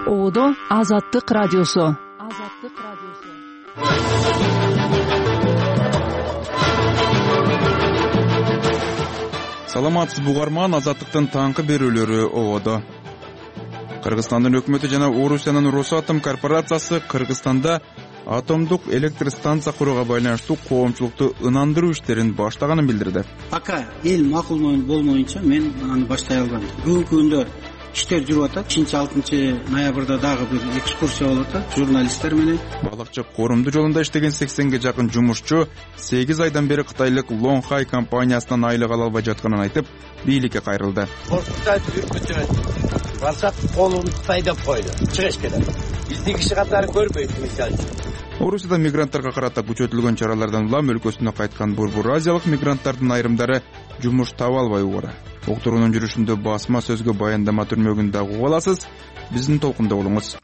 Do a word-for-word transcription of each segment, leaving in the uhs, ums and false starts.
Оодо Азаттык радиосу. Азаттык радиосу. Саламатсыз бугарман, Азаттыктын таңкы берүүлөрү оодо. Кыргызстандын өкмөтү жана Орусиянын Росатом корпорациясы Кыргызстанда атомдук электр станция курууга байланыштуу коомчулукту ынандыруу иштерин баштаганын билдирди. Пока эл макул болмоюнча мен аны баштай алгам. Бүгүнкү күндө иштер жүрүп атат. бешинчи алтынчы ноябрда дагы бир экскурсия болуп атат журналисттер менен. Балыкчы корумду жолунда иштеген сексенге жакын жумушчу сегиз айдан бери кытайлык Лонхай компаниясынан айлык ала албай жатканын айтып, бийликке кайрылды. Кортукта жүрүп барсак колун Кытайдап койду. Чыгыш керек. Биздин киши катары көрбөйт мисалы. Орусияда мигранттарга карата күчөтүлгөн чаралардан улам өлкөсүнө кайткан Борбор Азиялык мигранттардын айрымдары жумуш таба албай угара. Уктуруунун жүрүшүндө басма сөзгө баяндама түрмөгүн дагы угуп аласыз. Биздин толкунда болуңуз.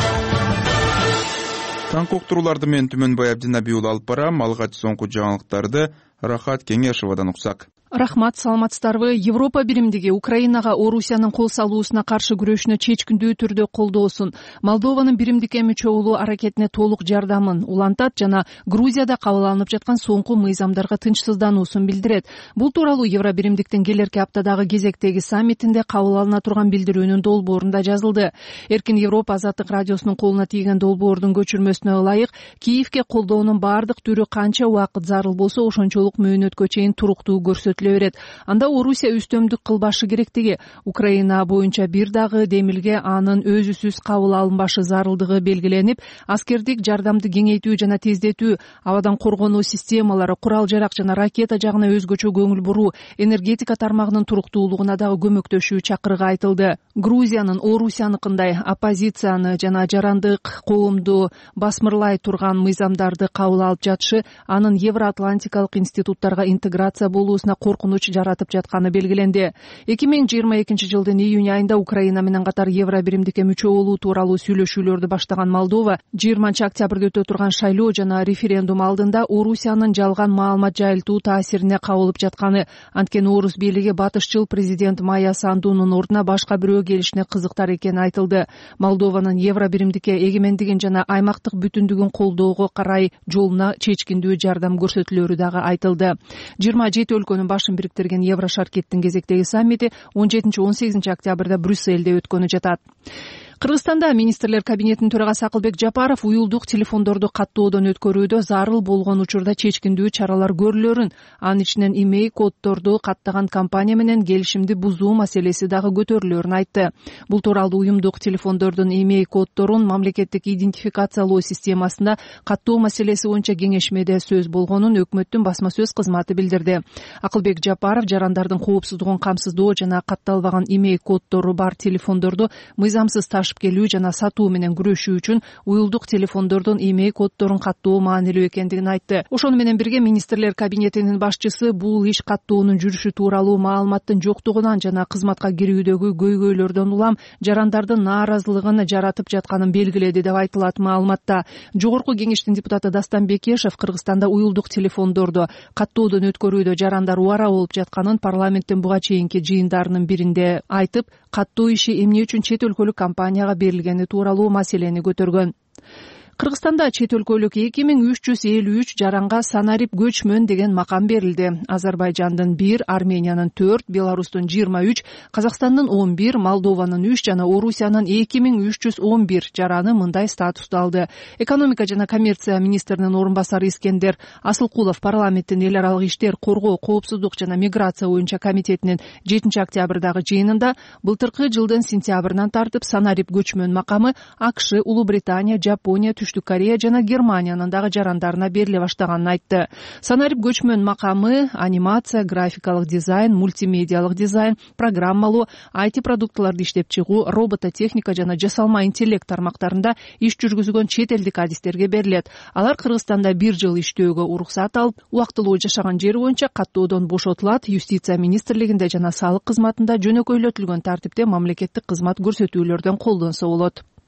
Таңкы уктурууларды мен Түмөнбай Абдинабий уулу алып барам. Алгач соңку жаңылыктарды Рахат Кеңешовадан уксак. Рахмат, саламатсыздарбы? Европа биримдиги Украинага Орусиянын кол салуусуна каршы күрөшүнө чечкиндүү түрдө колдоосун, Молдованын биримдикке мүчө болуу аракетине толук жардамын улантат жана Грузияда кабыл алынып жаткан соңку мыйзамдарга тынчсыздануусун билдирет. Бул тууралуу Евро биримдиктин келерки аптадагы кезектеги саммитинде кабыл алына турган билдирүүнүн долбоорунда жазылды. Эркин Европа Азаттык радиосунун колуна тийген долбоордун көчүрмөсүнө ылайык, Киевке колдоонун баардык түрү канча убакыт зарыл болсо ошончолук мөөнөткө чейин туруктуу көрсөтүлөт. Анда Орусия үстөмдүк кылбашы керектиги, Украина боюнча бир дагы демилге анын өзүсүз кабыл алынбашы зарылдыгы белгиленип, аскердик жардамды кеңейтүү жана тездетүү, абадан коргонуу системалары, курал-жарак жана ракета жагына өзгөчө көңүл буруу, энергетика тармагынын туруктуулугуна дагы көмөктөшүү чакырыгы айтылды. Грузиянын Орусияныкындай оппозицияны жана жарандык коомду басмырлай турган мыйзамдарды кабыл алып жатышы анын Евроатлантикалык институттарга интеграция болуусуна коркунуч жаратып жатканы белгиленди. эки миң жыйырма экинчи жылдын июнь айында Украина менен катар Евро биримдикке мүчө болуу тууралуу сүйлөшүүлөрдү баштаган Молдова жыйырманчы октябрда өтө турган шайлоо жана референдум алдында Орусиянын жалган маалымат жайылтуу таасирине кабылып жатканы, анткени Орус бийлиги батышчыл президент Майя Сандунун ордуна башка бирөө келишине кызыктар экени айтылды. Молдованын Евро биримдикке эгемендигин жана аймактык бүтүндүгүн колдоого карай жолуна чечкиндүү жардам көрсөтүлөрү дагы айтылды. жыйырма жети өлкөнүн башын бириктирген Еврошаркеттин кезектеги саммити он жетинчи он сегизинчи октябрда Брюссельде өткөнү жатат. Кыргызстанда министрлер кабинетинин төрагасы Акылбек Жапаров уюлдук телефондорду каттоодон өткөрүүдө зарыл болгон учурда чечкиндүү чаралар көрүлөрүн, анын ичинен имей коддорду каттаган компания менен келишимди бузуу маселеси дагы көтөрүлөрүн айтты. Бул тууралуу уюмдук телефондордун имей коддорун мамлекеттик идентификациялоо системасында каттоо маселеси боюнча кеңешмеде сөз болгонун өкмөттүн басма сөз кызматы билдирди. Акылбек Жапаров жарандардын коопсуздугун камсыздоо жана катталбаган имей коддору бар телефондорду мыйзамсыз таш келүү жана сатуу менен күрөшүү үчүн уюлдук телефондордун имей коддорун каттоо маанилүү экендигин айтты. Ошону менен бирге министрлер кабинетинин башчысы бул иш каттоонун жүрүшү тууралуу маалыматтын жоктугунан жана кызматка кирүүдөгү көйгөйлөрдөн улам жарандардын нааразылыгын жаратып жатканын белгиледи деп айтылат маалыматта. Жогорку кеңештин депутаты Дастан Бекешев Кыргызстанда уюлдук телефондорду каттоодон өткөрүүдө жарандар убара болуп жатканын парламенттин буга чейинки жыйындарынын биринде айтып, каттоо иши эмне үчүн чет өлкөлүк компания берилгени тууралуу маселени көтөргөн. Кыргызстанда чет өлкөлүк эки миң үч жүз элүү үч жаранга санарип көчмөн деген макам берилди. Азербайжандын бир, Армениянын төрт, Беларустун жыйырма үч, Казакстандын он бир, Молдованын үч жана Орусиянын эки миң үч жүз он бир жараны мындай статусту алды. Экономика жана коммерция министринин орун басары Искендер Асылкулов парламенттин эл аралык иштер, коргоо, коопсуздук жана миграция боюнча комитетинин жетинчи октябрдагы жыйынында былтыркы жылдын сентябрынан тартып санарип көчмөн макамы АКШ, Улуу Британия, Жапония, Түштүк Корея жана Германиянын дагы жарандарына бериле баштаганын айтты. Санарип көчмөн макамы анимация, графикалык дизайн, мультимедиалык дизайн, программалоо, ай ти продуктыларды иштеп чыгуу, робототехника жана жасалма интеллект тармактарында иш жүргүзгөн чет элдик адистерге берилет. Алар Кыргызстанда бир жыл иштөөгө уруксат алып, убактылуу жашаган жери боюнча каттоодон бошотулат. Юстиция министрлигинде жана салык кызматында жөнөкөйлөтүлгөн тартипте мамлекеттик кызмат көрсөтүүлөрдөн колдонсо болот.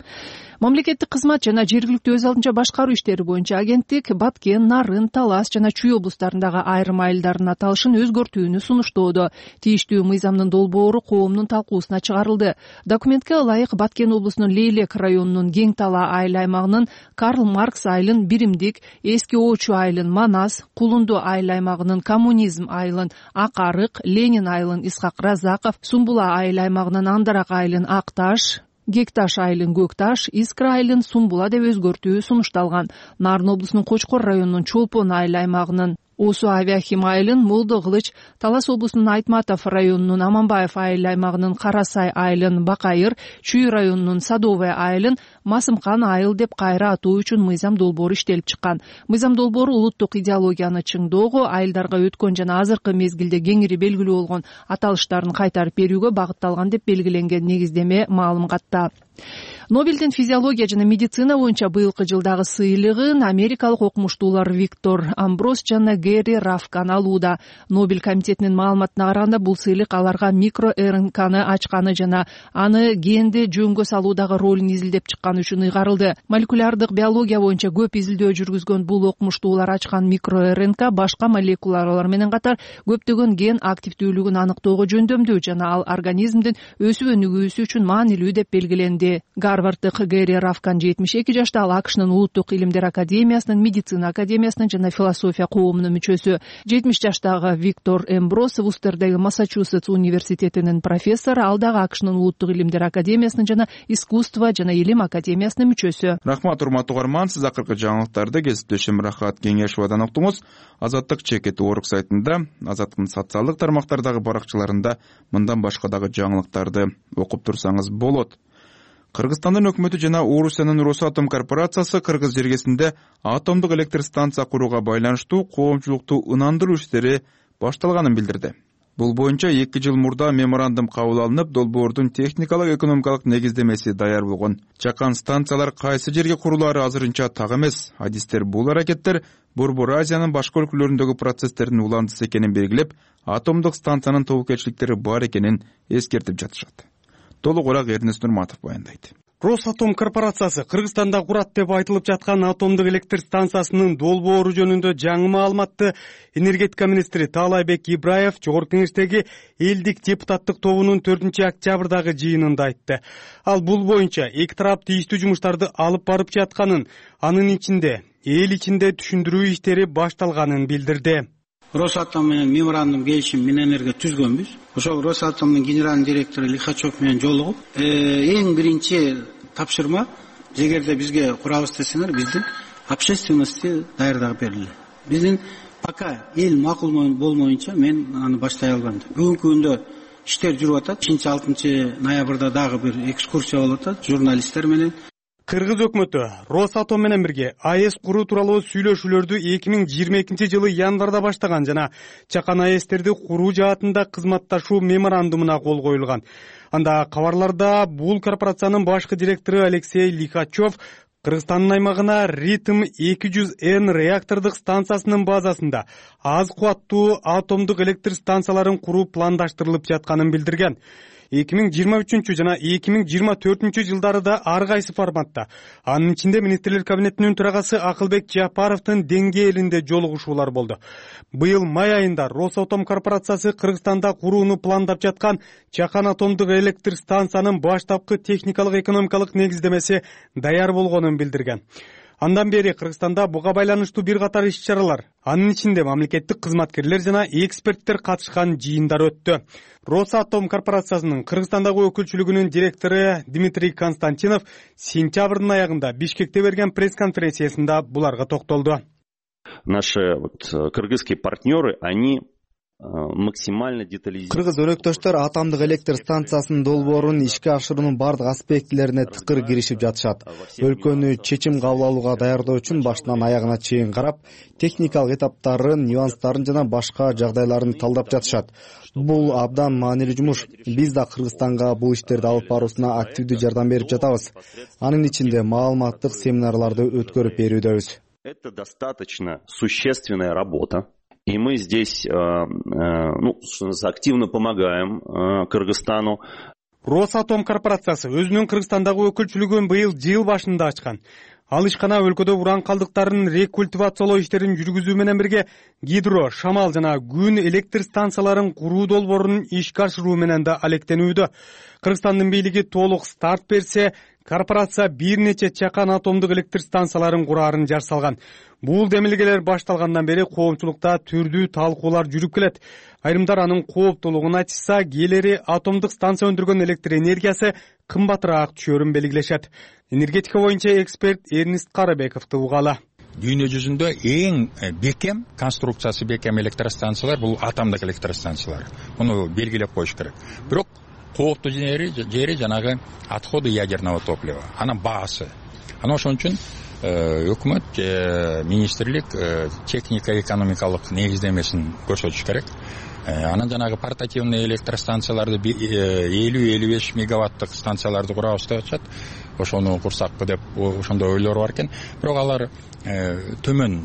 мамлекеттик кызмат жана жергиликтүү өз алдынча башкаруу иштери боюнча агенттик Баткен, Нарын, Талас жана Чүй облустарындагы айрым айылдардын аталышын өзгөртүүнү сунуштоодо. Тийиштүү мыйзамдын долбоору коомдун талкуусуна чыгарылды. Документке ылайык Баткен облусунун Лейлек районунун Кең Тала айыл аймагынын Карл Маркс айылын Биримдик, Эски Оочу айылын Манас, Кулунду айыл аймагынын Коммунизм айылын Ак Арык, Ленин айылын Исхак Разаков, Сумбула айыл аймагынын Андарак айылын Акташ, Гекташ айылын Көкташ, Искра айылын Сумбула деп өзгөртүү сунушталган. Нарын облусунун Кочкор районунун Чолпон айыл аймагынын Осу Авиахим айылын Молдо Кылыч, Талас облусунун Айтматов районунун Аманбаев айыл аймагынын Карасай айылын Бакайыр, Чүй районунун Садовая айылын Масымкан айыл деп кайра атоо үчүн мыйзам долбоору иштелип чыккан. Мыйзам долбоору улуттук идеологияны чыңдоого, айылдарга өткөн жана азыркы мезгилде кеңири белгилүү болгон аталыштарын кайтарып берүүгө багытталган деп белгиленген негиздеме маалыматта. Нобелдин физиология жана медицина боюнча быйылкы жылдагы сыйлыгын америкалык окумуштуулар Виктор Амброс жана Гэри Рафкан алууда. Нобель комитетинин маалыматына караганда бул сыйлык аларга микро-РНКны ачканы жана аны генди жөнгө салуудагы ролун изилдеп чыкканы үчүн ыйгарылды. Молекулярдык биология боюнча көп изилдөө жүргүзгөн бул окумуштуулар ачкан микро-РНК башка молекулалар менен катар көптөгөн ген активдүүлүгүн аныктоого жөндөмдүү жана ал организмдин өсүп өнүгүүсү үчүн маанилүү деп белгиленди. Гарварддык Гэри Рафкан жетимиш эки жашта, ал АКШнын улуттук илимдер академиясынын, медицина академиясынын жана философия коомунун мүчөсү. жетимиш жаштагы Виктор Эмброс Вустердеги Массачусетс университетинин профессору, ал дагы АКШнын улуттук илимдер академиясынын жана искусство жана илим академиясынын мүчөсү. Рахмат, урматтуу угарман, сиз акыркы жаңылыктарды кесиптешим Рахат Кеңешовадан уктуңуз. Азаттык чекит орг сайтында, Азаттыктын социалдык тармактардагы баракчаларында мындан башка дагы жаңылыктарды окуп турсаңыз болот. Кыргызстандын өкмөтү жана Орусиянын Росатом корпорациясы кыргыз жергесинде атомдук электр станция курууга байланыштуу коомчулукту ынандыруу иштери башталганын билдирди. Бул боюнча эки жыл мурда меморандум кабыл алынып, долбоордун техникалык экономикалык негиздемеси даяр болгон. Чакан станциялар кайсы жерге курулаары азырынча так эмес. Адистер бул аракеттер Борбор Азиянын башка өлкөлөрүндөгү процесстердин уландысы экенин белгилеп, атомдук станциянын тобокелчиликтери бар экенин эскертип жатышат. Толугураак Эрнест Нурматов баяндайт. Росатом корпорациясы Кыргызстанда курат деп айтылып жаткан атомдук электр станциясынын долбоору жөнүндө жаңы маалыматты энергетика министри Таалайбек Ибраев Жогорку Кеңештеги элдик депутаттык тобунун төртүнчү октябрдагы жыйынында айтты. Ал бул боюнча эки тарап тийиштүү жумуштарды алып барып жатканын, анын ичинде эл ичинде түшүндүрүү иштери башталганын билдирди. Росатом менен меморандум келишим мененерге түзгөнбүз. Ошол Росатомдун генеральный директору Лихачев менен жолугуп, эң биринчи тапшырма, эгерде бизге курабыз десеңер, биздин общественности даярдап берилди. Биздин пока эл макул болмоюнча мен аны баштай албайм. Бүгүнкү күндө иштер жүрүп атат. бешинчи алтынчы ноябрда дагы бир экскурсия болуп атат журналисттер менен. Кыргыз өкмөтү Росатом менен бирге АЭС куруу тууралуу сүйлөшүүлөрдү эки миң жыйырма экинчи жылы январда баштаган жана чакан АЭСтерди куруу жаатында кызматташуу меморандумуна кол коюлган. Анда кабарларда бул корпорациянын башкы директору Алексей Лихачев Кыргызстандын аймагына Ритм эки жүз эн реактордук станциясынын базасында аз кубаттуу атомдук электр станцияларын куруу пландаштырылып жатканын билдирген. эки миң жыйырма үчүнчү жана эки миң жыйырма төртүнчү жылдары да ар кайсы форматта, анын ичинде министрлер кабинетинин төрагасы Акылбек Жапаровдун деңгээлинде жолугушуулар болду. Быйыл май айында Росатом корпорациясы Кыргызстанда курууну пландап жаткан Чакан атомдук электр станциянын баштапкы техникалык экономикалык негиздемеси даяр болгонун билдирген. Андан бери Кыргызстанда буга байланыштуу бир катар иш-чаралар, анын ичинде мамлекеттик кызматкерлер жана эксперттер катышкан жыйындар өттү. Росатом корпорациясынын Кыргызстандагы өкүлчүлүгүнүн директору Дмитрий Константинов сентябрдын аягында Бишкекте берген пресс-конференциясында буларга токтолду. Наши вот кыргызские партнеры, они максимально детализированы. Кыргыз өнөктөштөр атомдук электр станциясынын долбоорун ишке ашыруунун бардык аспектилерине тыкыр киришип жатышат. Өлкөнү чечим кабыл алууга даярдоо үчүн башынан аягына чейин карап, техникалык этаптарын, нюанстарын жана башка жагдайларын талдап жатышат. Бул абдан маанилүү жумуш. Биз да Кыргызстанга бул иштерди алып баруусуна активдүү жардам берип жатабыз. Анын ичинде маалыматтык семинарларды өткөрүп берүүдөбүз. Это достаточно существенная работа. И мы здесь э, э, ну, активно помогаем э, Кыргызстану. Росатом корпорациясы өзүнүн Кыргызстандагы өкүлчүлүгүн быйыл жыл башында ачкан. Ал ишкана өлкөдө уран калдыктарын рекультивациялоо иштерин жүргүзүү менен бирге гидро, шамал жана күн электр станцияларын куруу долбоорун ишке ашыруу менен да алектенүүдө. Кыргызстандын бийлиги толук старт берсе, корпорация бир нече чакан атомдук электр станцияларын кураарын жар салган. Бул демилгелер башталгандан бери коомчулукта түрдүү талкуулар жүрүп келет. Айрымдар анын кооптуулугун айтышса, кээleri атомдук станция өндүргөн электр энергиясы кымбатыраак түшөрүн белгилешет. Энергетика боюнча эксперт Эрнест Карыбековду угалы. Дүйнө жүзүндө эң бекем, конструкциясы бекем электростанциялар бул атомдук электростанциялар. Муну белгилеп коюш керек. Бирок кооптуу жери жери жанагы отходы ядерного топлива. Анын баасы. Ана ошон үчүн өкмөт, министрлик техника экономикалык негиздемесин көрсөтүш керек. Анан жанагы портативный электростанцияларды элүү элүү беш мегаваттык станцияларды курабыз деп атышат. Ошону курсакпы деп ошондой ойлор бар экен. Бирок алар төмөн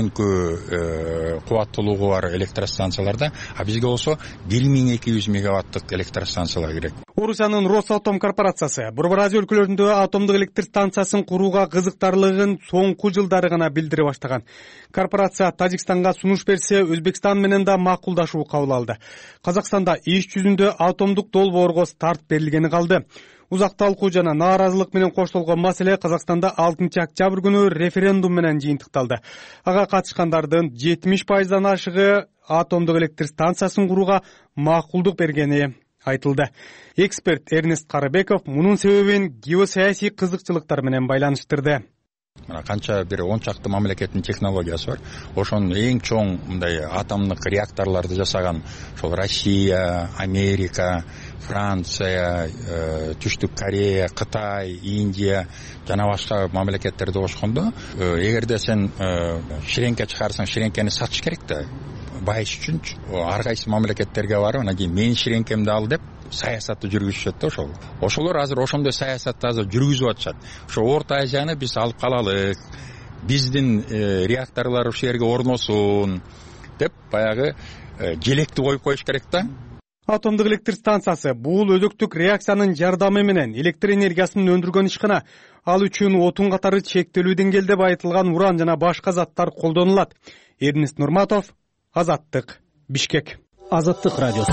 төмөнкү кубаттуулугу бар электростанцияларда, а бизге болсо бир миң эки жүз мегаваттык электростанциялар керек. Орусиянын Росатом корпорациясы Борбор Азия өлкөлөрүндө атомдук электр станциясын курууга кызыктарлыгын соңку жылдары гана билдире баштаган. Корпорация Тажикстанга сунуш берсе, Өзбекстан менен да макулдашуу кабыл алды. Казакстанда иш жүзүндө атомдук долбоорго старт берилгени калды. Узак талкуу жана нааразылык менен коштолгон маселе Казакстанда алтынчы октябрь күнү референдум менен жыйынтыкталды. Ага катышкандардын жетимиш пайыздан ашыгы атомдук электр станциясын курууга макулдук бергени айтылды. Эксперт Эрнест Карыбеков мунун себебин геосаясий кызыкчылыктар менен байланыштырды. Мына канча бир он чакты мамлекеттин технологиясы бар. Ошонун эң чоң мындай атомдук реакторлорду жасаган ошол Россия, Америка, Франция, Түштүк Корея, Кытай, Индия жана башка мамлекеттерди кошкондо, эгерде сен ширеңке чыгарсаң, ширеңкени сатыш керек да. Байыш үчүн ар кайсы мамлекеттерге барып, анан кийин мен ширеңкемди ал деп саясатты жүргүзүшөт да ошол. Ошолор азыр ошондой саясатты азыр жүргүзүп атышат. Ошо Орто Азияны биз алып калалык, биздин реакторлор ошол жерге орносун деп баягы желекти коюп коюш керек да. Атомдук электр станциясы бул өдөктүк реакциянын жардамы менен электр энергиясын өндүргөн ишкана. Ал үчүн отун катары чектелүү деңгээлде байытылган уран жана башка заттар колдонулат. Эрнест Нурматов, Азаттык, Бишкек. Азаттык радиосу.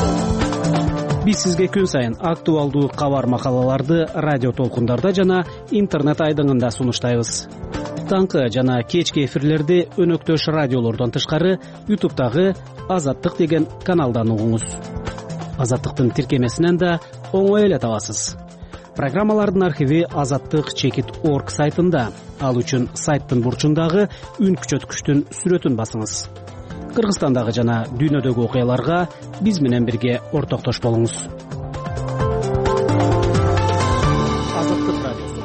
Биз сизге күн сайын актуалдуу кабар макалаларды радио толкундарда жана интернет айдыңында сунуштайбыз. Таңкы жана кечки эфирлерди өнөктөш радиолордон тышкары ютубтагы Азаттык деген каналдан угуңуз. Азаттыктын тиркемесинен да оңой эле табасыз. Программалардын архиви азаттык чекит точка орг сайтында. Ал үчүн сайттын бурчундагы үн күчөткүчтүн сүрөтүн басыңыз. Кыргызстандагы жана дүйнөдөгү окуяларга биз менен бирге ортоктош болуңуз. Азаттык радиосу.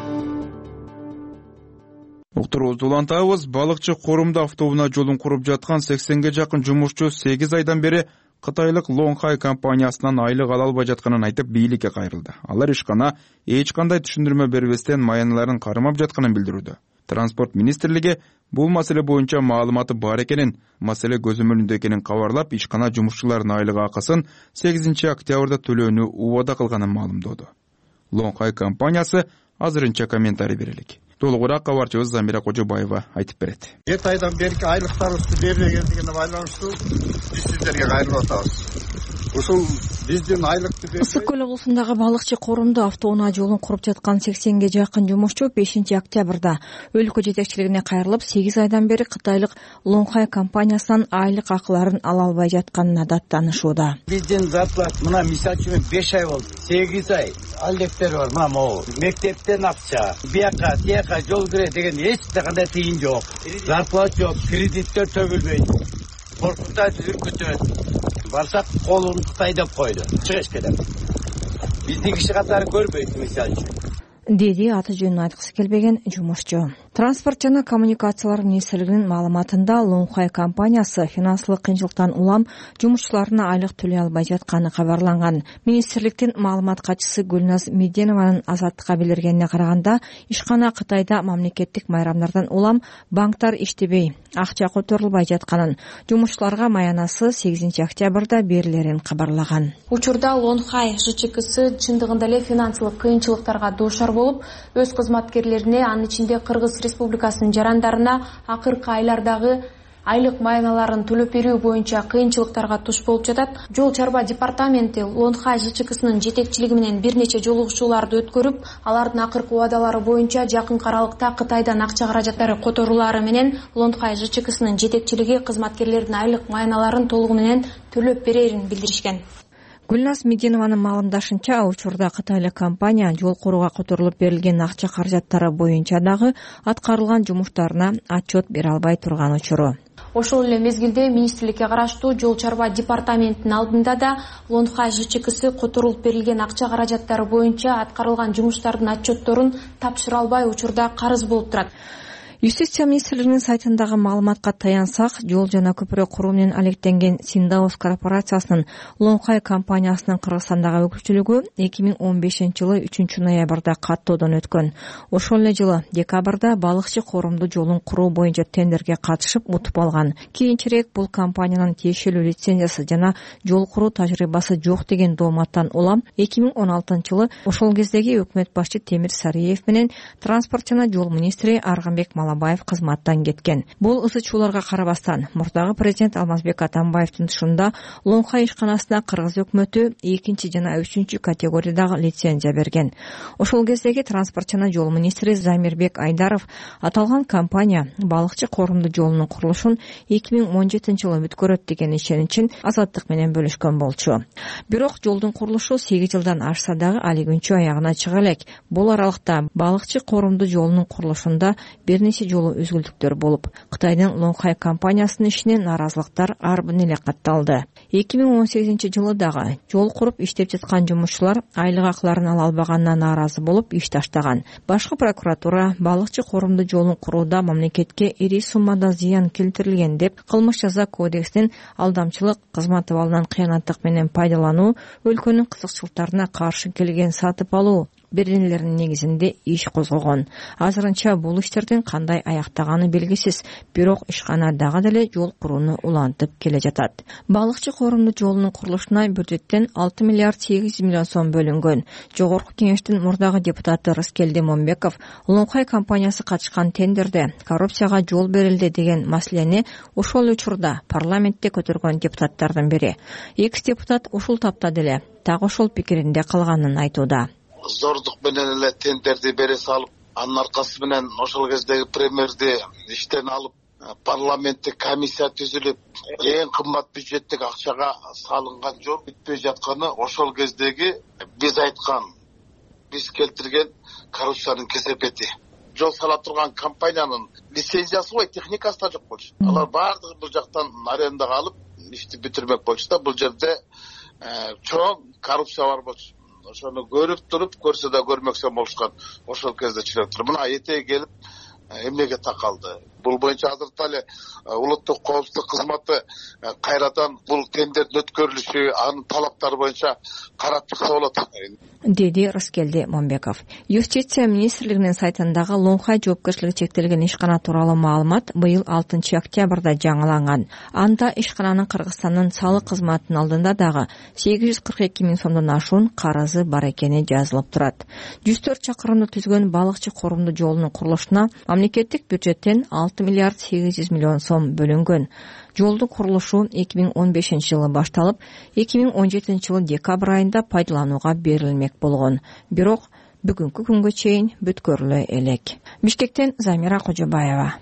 Уктуруубузду улантабыз. Балыкчы Корумда автобуна жолун куруп жаткан сексенге жакын жумушчу сегиз айдан бери Кытайлык Лонхай компаниясынан айлык ала албай жатканын айтып бийликке кайрылды. Алар ишкана эч кандай түшүндүрмө бербестен маяныларын кармап жатканын билдирүүдө. Транспорт министрлиги бул маселе боюнча маалыматы бар экенин, маселе көзөмөлүндө экенин кабарлап, ишкана жумушчулардын айлык акысын сегизинчи октябрда төлөөнү убада кылганын маалымдоду. Лонхай компаниясы азырынча комментарий берелик. Толугураак кабарчыбыз Замира Кожобаева айтып берет. жети айдан берки айлыктарыбызды бербегендигине байланыштуу биз сиздерге кайрылып атабыз. Ушул биздин айлыкты бербей Ысык көл облусундагы Балыкчы Корумда автоунаа жолун куруп жаткан сексенге жакын жумушчу бешинчи октябрда өлкө жетекчилигине кайрылып, сегиз айдан бери кытайлык Лонхай компаниясынан айлык акыларын ала албай жатканына даттанышууда. Биздин зарплат мына мисалы үчүн беш ай болду. сегиз ай алектер бар, мына могу. Мектептен акча, бияка, тияка жол кире деген эч кандай тыйын жок. Зарплат жок, кредиттер төбөлбөйт. Коркутат, үркүтөт. Барсак колун Кытай деп койду. Чыгыш керек. Биздин киши катары көрбөйт мисалы үчүн. Деди аты жөнүн айткысы келбеген жумушчу. Транспорт жана коммуникациялар министрлигинин маалыматында Лоңхай компаниясы финансылык кыйынчылыктан улам жумушчуларына айлык төлөй албай жатканы кабарланган. Министрликтин маалымат катчысы Гүлназ Меденованын Азаттыкка билдиргенине караганда, ишкана Кытайда мамлекеттик майрамдардан улам банктар иштебей, акча которулбай жатканын, жумушчуларга маянасы сегизинчи октябрда берилерин кабарлаган. Учурда Лоңхай ЖЧКсы чындыгында эле финансылык кыйынчылыктарга дуушар болуп, өз кызматкерлерине, анын ичинде Кыргыз Республикасынын жарандарына акыркы айлардагы айлык маяналарын төлөп берүү боюнча кыйынчылыктарга туш болуп жатат. Жол чарба департаменти Лоңхай ЖЧКсынын жетекчилиги менен бир нече жолугушууларды өткөрүп, алардын акыркы убадалары боюнча жакын аралыкта Кытайдан акча каражаттары которулары менен Лоңхай ЖЧКсынын жетекчилиги кызматкерлердин айлык маяналарын толугу менен төлөп берерин билдиришкен. Гүлназ Меденованын маалымдашынча, учурда кытайлык компания жол курууга которулуп берилген акча каражаттары боюнча дагы аткарылган жумуштарына отчет бере албай турган учуру. Ошол эле мезгилде министрликке караштуу жол чарба департаментинин алдында да Лоңхай ЖЧКсы которулуп берилген акча каражаттары боюнча аткарылган жумуштардын отчетторун тапшыра албай учурда карыз болуп турат. Юстиция министрлигинин сайтындагы маалыматка таянсак, жол жана көпүрө куруу менен алектенген Синдаус корпорациясынын Лоңхай компаниясынын Кыргызстандагы өкүлчүлүгү эки миң он бешинчи жылы үчүнчү ноябрда каттоодон өткөн. Ошол эле жылы декабрда балыкчы коомдуу жолун куруу боюнча тендерге катышып утуп алган. Кийинчерээк бул компаниянын тиешелүү лицензиясы жана жол куруу тажрыйбасы жок деген дооматтан улам эки миң он алтынчы жылы ошол кездеги өкмөт башчы Темир Сариев менен транспорт жана жол министри Арганбек Малабаев кызматтан кеткен. Бул ызы-чууларга карабастан, мурдагы президент Алмазбек Атамбаевдин тушунда Лоңхай ишканасына Кыргыз өкмөтү экинчи жана үчүнчү категориядагы лицензия берген. Ошол кездеги транспорт жана жол министри Замирбек Айдаров аталган компания балыкчы коомдуу жолунун курулушун эки миң он жетинчи жылы бүткөрөт деген ишеничин Азаттык менен бөлүшкөн болчу. Бирок жолдун курулушу сегиз жылдан ашса дагы али күнчө аягына чыга элек. Бул аралыкта балыкчы коомдуу жолунун курулушунда бир нече жолу үзгүлтүктөр болуп, Кытайдын Лоңхай компаниясынын ишине наразылыктар арбын эле катталды. эки миң он сегизинчи жылы дагы жол куруп иштеп жаткан жумушчулар айлык акыларын ала албаганына нааразы болуп иш таштаган. Башкы прокуратура балыкчы коомдуу жолун курууда мамлекетке ири суммада зыян келтирилген деп кылмыш жаза кодексинин алдамчылык, кызмат абалынан кыянаттык менен пайдалануу, өлкөнүн кызыкчылыктарына каршы келген сатып алуу беренелеринин негизинде иш козгогон. Азырынча бул иштердин кандай аяктаганы белгисиз, бирок ишкана дагы деле жол курууну улантып келе жатат. Балыкчы коомдуу жолунун курулушуна бюджеттен алты миллиард сегиз жүз миллион сом бөлүнгөн. Жогорку кеңештин мурдагы депутаты Рыскелди Момбеков Лоңхай компаниясы катышкан тендерде коррупцияга жол берилди деген маселени ошол учурда парламентте көтөргөн депутаттардын бири. Экс депутат ушул тапта деле так ошол пикиринде калганын айтууда. Зордук менен эле тендерди бере салып, анын аркасы менен ошол кездеги премьерди иштен алып, парламенттик комиссия түзүлүп, эң кымбат бюджеттик акчага салынган жол бүтпөй жатканы ошол кездеги биз айткан, биз келтирген коррупциянын кесепети. Жол сала турган компаниянын лицензиясы бой, техникасы да жок болчу. Алар баардыгы бул жактан арендага алып, ишти бүтүрмөк болчу да, бул жерде чоң коррупция бар болчу. Ошону көрүп туруп, көрсө да көрмөксө болушкан. Ошол кезде чиректир. Мына этеги келип эмнеге такалды. Бул боюнча азыркы эле улуттук коопсуздук кызматы кайрадан бул тендердин өткөрүлүшү, анын талаптары боюнча карап чыкса болот, деди Рыскелди Момбеков. Юстиция министрлигинин сайтындагы Лоңхай жоопкерчилиги чектелген ишкана тууралуу маалымат быйыл алтынчы октябрда жаңыланган. Анда ишкананын Кыргызстандын салык кызматынын алдында дагы сегиз жүз кырк эки миң сомдон ашуун карызы бар экени жазылып турат. жүз төрт чакырымды түзгөн балыкчы коомдуу жолунун курулушуна мамлекеттик бюджеттен алты миллиард сегиз жүз миллион сом бөлүнгөн. Жолдун курулушу эки миң он бешинчи жылы башталып, эки миң он жетинчи жылы декабрь айында пайдаланууга берилмек болгон. Бирок бүгүнкү күнгө чейин бүткөрүлө элек. Бишкектен Замира Кожобаева.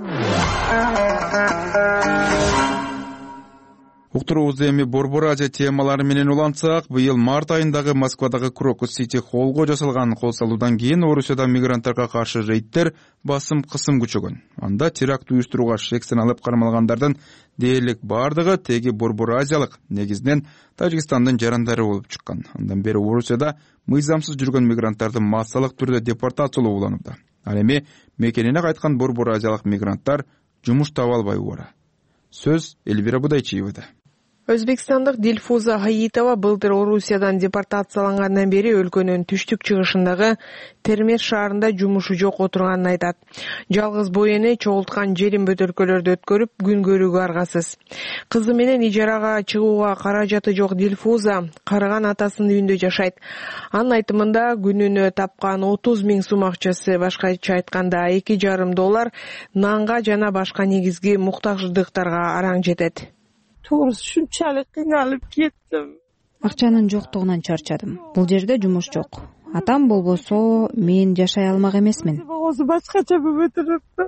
Уктуруубузду эми Борбор Азия темалары менен улантсак, быйыл март айындагы Москвадагы Крокус Сити холлго жасалган кол салуудан кийин Орусияда мигранттарга каршы рейдтер басым кысым күчөгөн. Анда теракт уюштурууга шек саналып кармалгандардын дээрлик бардыгы теги Борбор Азиялык, негизинен Тажикстандын жарандары болуп чыккан. Андан бери Орусияда мыйзамсыз жүргөн мигранттарды массалык түрдө депортациялоо уланууда. Ал эми мекенине кайткан борбор азиялык мигранттар жумуш таба албай убара. Сөз Эльвира Будайчиевада. Өзбекстандык Дилфуза Хаитова былтыр Орусиядан депортациялангандан бери өлкөнүн түштүк чыгышындагы Термеш шаарында жумушу жок отурганын айтат. Жалгыз бой эне чогулткан жерин бөтөлкөлөрдө өткөрүп, күн көрүүгө аргасыз. Кызы менен ижарага чыгууга каражаты жок Дилфуза карыган атасынын үйүндө жашайт. Анын айтымында күнүнө тапкан отуз миң сум акчасы, башкача айтканда эки жарым доллар нанга жана башка негизги муктаждыктарга араң жетет. To'g'risi shunchalik qiynalib ketdim. Акчанын жоктугунан чарчадым. Бул жерде жумуш жок. Атам болбосо мен жашай алмак эмесмин. Өзү башкача болуп отурупты.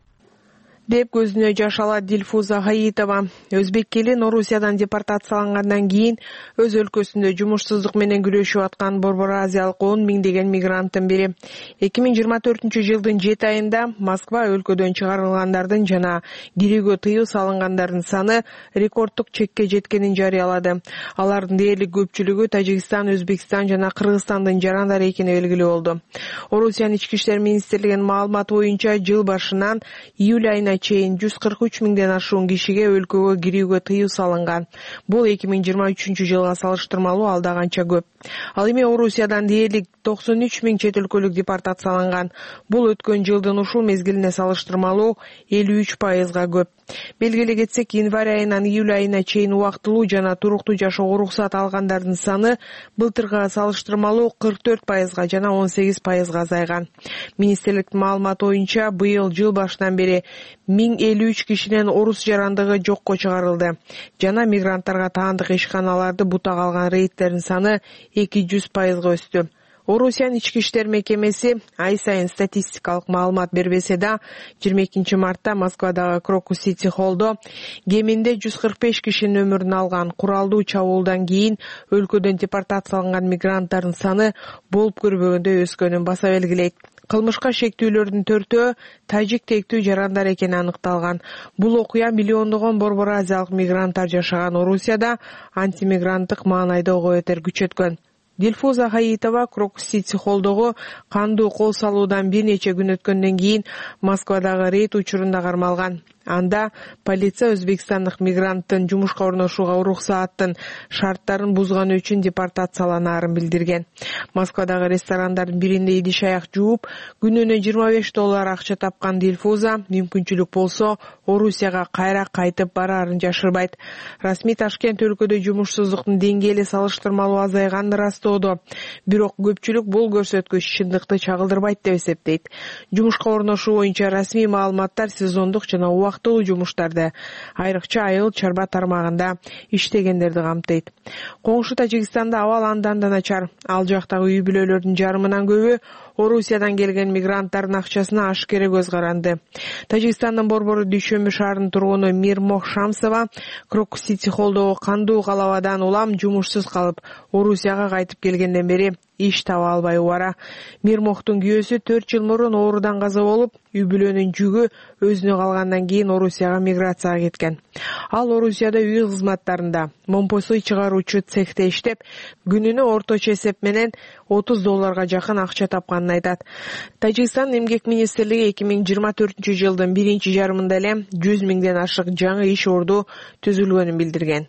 деп көзүнө жаш алат Дилфуза Хаитова. Өзбек келин Орусиядан депортациялангандан кийин өз өлкөсүндө жумушсуздук менен күрөшүп аткан борбор азиялык он миңдеген мигранттын бири. эки миң жыйырма төртүнчү жылдын жети айында Москва өлкөдөн чыгарылгандардын жана кирүүгө тыюу салынгандардын саны рекорддук чекке жеткенин жарыялады. Алардын дээрлик көпчүлүгү Тажикстан, Өзбекстан жана Кыргызстандын жарандары экени белгилүү болду. Орусиянын ички иштер министрлигинин маалыматы боюнча жыл башынан июль айына чейин жүз кырк үч миңден ашуун кишиге өлкөгө кирүүгө тыюу салынган. Бул эки миң жыйырма үчүнчү жылга салыштырмалуу алда канча көп. Ал эми Орусиядан дээрлик токсон үч миң чет өлкөлүк депортацияланган. Бул өткөн жылдын ушул мезгилине салыштырмалуу элүү үч пайызга көп. Белгилей кетсек, январь айынан июль айына чейин убактылуу жана туруктуу жашоого уруксат алгандардын саны былтырга салыштырмалуу кырк төрт пайызга жана он сегиз пайызга азайган. Министрликтин маалыматы боюнча быйыл жыл башынан бери миң элүү үч кишинин орус жарандыгы жокко чыгарылды. Жана мигранттарга таандык ишканаларды бутак алган рейдтердин саны эки жүз пайызга өстү. Орусиянын ички иштер мекемеси ай сайын статистикалык маалымат бербесе да, жыйырма экинчи мартта Москвадагы Крокус Сити Холлдо кеминде жүз кырк беш кишинин өмүрүн алган куралдуу чабуулдан кийин өлкөдөн депортацияланган мигранттардын саны болуп көрбөгөндөй өскөнүн баса белгилейт. Кылмышка шектүүлөрдүн төртөө тажик тектүү жарандар экени аныкталган. Бул окуя миллиондогон борбор азиялык мигранттар жашаган Орусияда антимигранттык маанайда ого бетер күчөткөн. Дилфуза Хаитова Крокус Сити Холлдогу кандуу кол салуудан бир нече күн өткөндөн кийин Москвадагы рейд учурунда кармалган. Анда полиция өзбекстандык мигранттын жумушка орношууга уруксааттын шарттарын бузганы үчүн депортацияланаарын билдирген. Москвадагы ресторандардын биринде идиш аяк жууп, күнүнө жыйырма беш доллар акча тапкан Дилфуза мүмкүнчүлүк болсо Орусияга кайра кайтып бараарын жашырбайт. Расмий Ташкент өлкөдө жумушсуздуктун деңгээли салыштырмалуу азайганын ырастоодо. Бирок көпчүлүк бул көрсөткүч чындыкты чагылдырбайт деп эсептейт. Жумушка орношуу боюнча расмий маалыматтар сезондук жана убактылуу жумуштарды, айрыкча айыл чарба тармагында иштегендерди камтыйт. Коңшу Тажикстанда абал андан да начар. Ал жактагы үй бүлөлөрдүн жарымынан көбү Орусиядан келген мигранттардын акчасына ашкере көз каранды. Тажикстандын борбору Дүйшөмбү шаарынын тургуну Мирмох Шамсова Крокус Сити Холлдогу кандуу калабадан улам жумушсуз калып, Орусияга кайтып келгенден бери иш таба албай убара. Мирмохтун күйөөсү төрт жыл мурун оорудан каза болуп, үй бүлөнүн жүгү өзүнө калгандан кийин Орусияга миграцияга кеткен. Ал Орусияда үй кызматтарында момпосуй чыгаруучу цехте иштеп, күнүнө орточо эсеп менен отуз долларга жакын акча тапканын айтат. Тажикстан эмгек министрлиги эки миң жыйырма төртүнчү жылдын биринчи жарымында эле жүз миңден ашык жаңы иш орду түзүлгөнүн билдирген.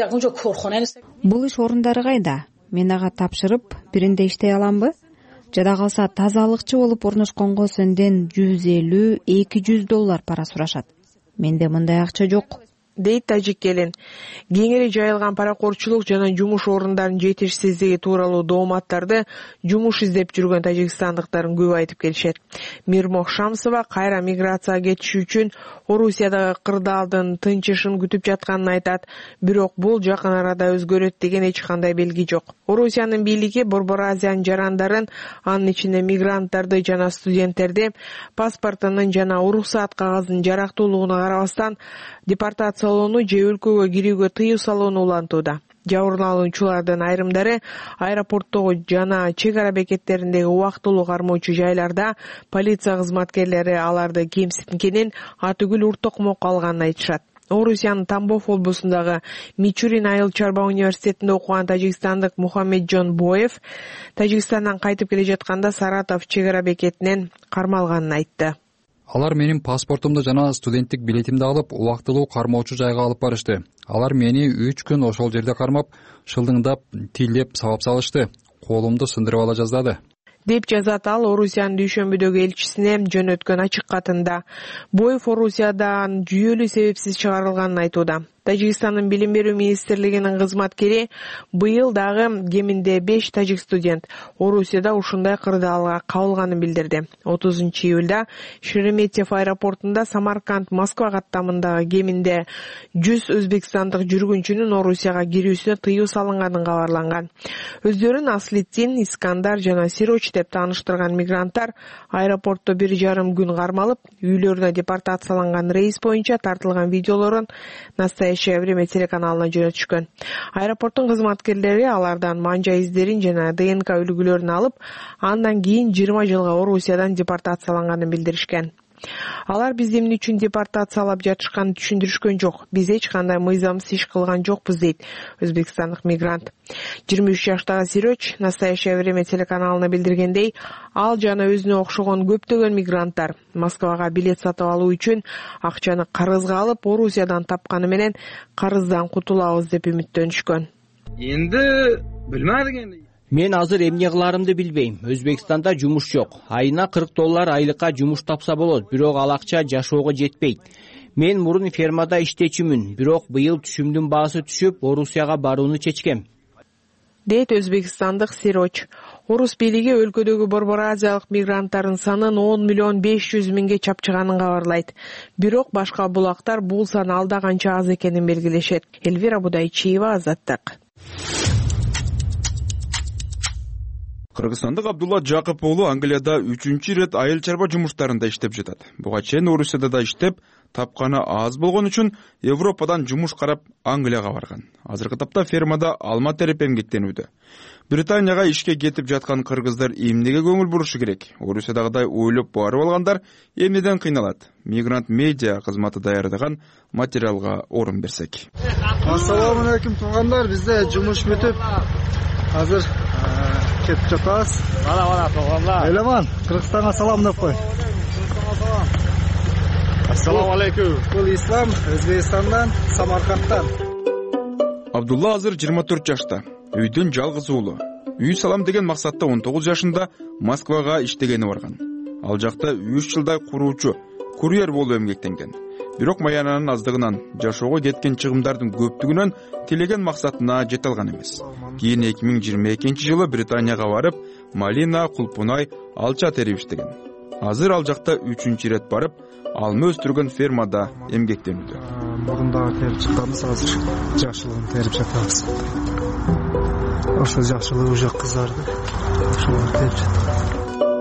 Бул иш орундары кайда? Мен ага тапшырып, биринде иштей аламбы? Жада калса тазалыкчы болуп орношконго сенден жүз элүү эки жүз доллар пара сурашат. Менде мындай акча жок, дейт тажик келин. Кеңири жайылган паракорчулук жана жумуш орундарынын жетишсиздиги тууралуу дооматтарды жумуш издеп жүргөн тажикстандыктардын көп айтып келишет. Мирмох Шамсова кайра миграцияга кетиш үчүн Орусиядагы кырдаалдын тынчышын күтүп жатканын айтат. Бирок бул жакын арада өзгөрөт деген эч кандай белги жок. Орусиянын бийлиги борбор Азиянын жарандарын, анын ичинде мигранттарды жана студенттерди паспортунун жана уруксаат кагазынын жарактуулугуна карабастан депортациялоону же өлкөгө кирүүгө тыюу салууну улантууда. Жабырлануучулардын айрымдары аэропорттогу жана чек ара бекеттериндеги убактылуу кармоочу жайларда полиция кызматкерлери аларды кемситкенин, атүгүл уртокмок алганын айтышат. Орусиянын Тамбов облусундагы Мичурин айыл чарба университетинде окуган тажикстандык Мухаммеджон Боев Тажикстандан кайтып келе жатканда Саратов чек ара бекетинен кармалганын айтты. Алар менин паспортумду жана студенттик билетимди алып, убактылуу кармоочу жайга алып барышты. Алар мени үч күн ошол жерде кармап, шылдыңдап, тилдеп сабап салышты. Колумду сындырып ала жаздады. Деп жазат ал Орусиянын Дүйшөмбүдөгү элчисине жөнөткөн ачык катында. Боев Орусиядан жүйөлүү себепсиз чыгарылганын айтууда. Тажикстандын билим берүү министрлигинин кызматкери быйыл дагы кеминде беш тажик студент Орусияда ушундай кырдаалга кабылганын билдирди. отузунчу июлда Шереметьев аэропортунда Самарканд Москва каттамындагы кеминде жүз өзбекстандык жүргүнчүнүн Орусияга кирүүсүнө тыюу салынганын кабарланган. Өздөрүн Аслитдин, Искандар жана Сироч деп тааныштырган мигранттар аэропортто бир жарым күн кармалып, үйлөрүнө депортацияланган рейс боюнча тартылган видеолорун Настоящее время телеканалына жөнөтүшкөн. Аэропорттун кызматкерлери алардан манжа издерин жана ДНК үлгүлөрүн алып, андан кийин жыйырма жылга Орусиядан депортацияланганын билдиришкен. Алар бизди эмне үчүн депортациялап жатышканын түшүндүрүшкөн жок. Биз эч кандай мыйзамсыз иш кылган жокпуз дейт өзбекстандык мигрант. жыйырма үч жаштагы Сироч Настоящее время телеканалына билдиргендей, ал жана өзүнө окшогон көптөгөн мигранттар Москвага билет сатып алуу үчүн акчаны карызга алып, Орусиядан тапканы менен карыздан кутулабыз деп үмүттөнүшкөн. Энди билмедик энди. Мен азыр эмне кыларымды билбейм. Өзбекстанда жумуш жок. Айына кырк доллар айлыкка жумуш тапса болот, бирок ал акча жашоого жетпейт. Мен мурун фермада иштечүмүн, бирок быйыл түшүмдүн баасы түшүп, Орусияга барууну чечкем. Дейт өзбекстандык Сироч. Орус бийлиги өлкөдөгү Борбор Азиялык мигранттардын санын он миллион беш жүз миңге чапчыганын кабарлайт. Бирок башка булактар бул сан алда канча аз экенин белгилешет. Эльвира Будайчиева, Азаттык. Кыргызстандык Абдулла Жакып уулу Англияда үчүнчү ирет айыл чарба жумуштарында иштеп жатат. Буга чейин Орусияда да иштеп, тапканы аз болгон үчүн Европадан жумуш карап Англияга барган. Азыркы тапта фермада алма терип эмгектенүүдө. Британияга ишке кетип жаткан кыргыздар эмнеге көңүл бурушу керек? Орусиядагыдай ойлоп барып алгандар эмнеден кыйналат? Мигрант медиа кызматы даярдаган материалга орун берсек. Ассаламу алейкум туугандар, бизде жумуш бүтүп, азыр кетип жатабыз. Мана мана туугандар. Эламан, Кыргызстанга салам деп кой. Ассаламу алейкум. Бул Ислам, Өзбекстандан, Самаркандтан. Абдулла азыр жыйырма төрт жашта. Үйдүн жалгыз уулу. Үй салам деген максатта он тогуз жашында Москвага иштегени барган. Ал жакта үч жылдай куруучу, курьер болуп эмгектенген. Бирок маянанын аздыгынан, жашоого кеткен чыгымдардын көптүгүнөн тилеген максатына жете алган эмес. Кийин эки миң жыйырма экинчи жылы Британияга барып, малина, кулпунай, алча терип иштеген. Азыр ал жакта үчүнчү ирет барып, алма өстүргөн фермада эмгектенүүдө. Мурунда терип чыкканбыз, азыр жакшылыгын терип жатабыз. Ошо жакшылыгы уже кызарды. Ошолор терип жатат.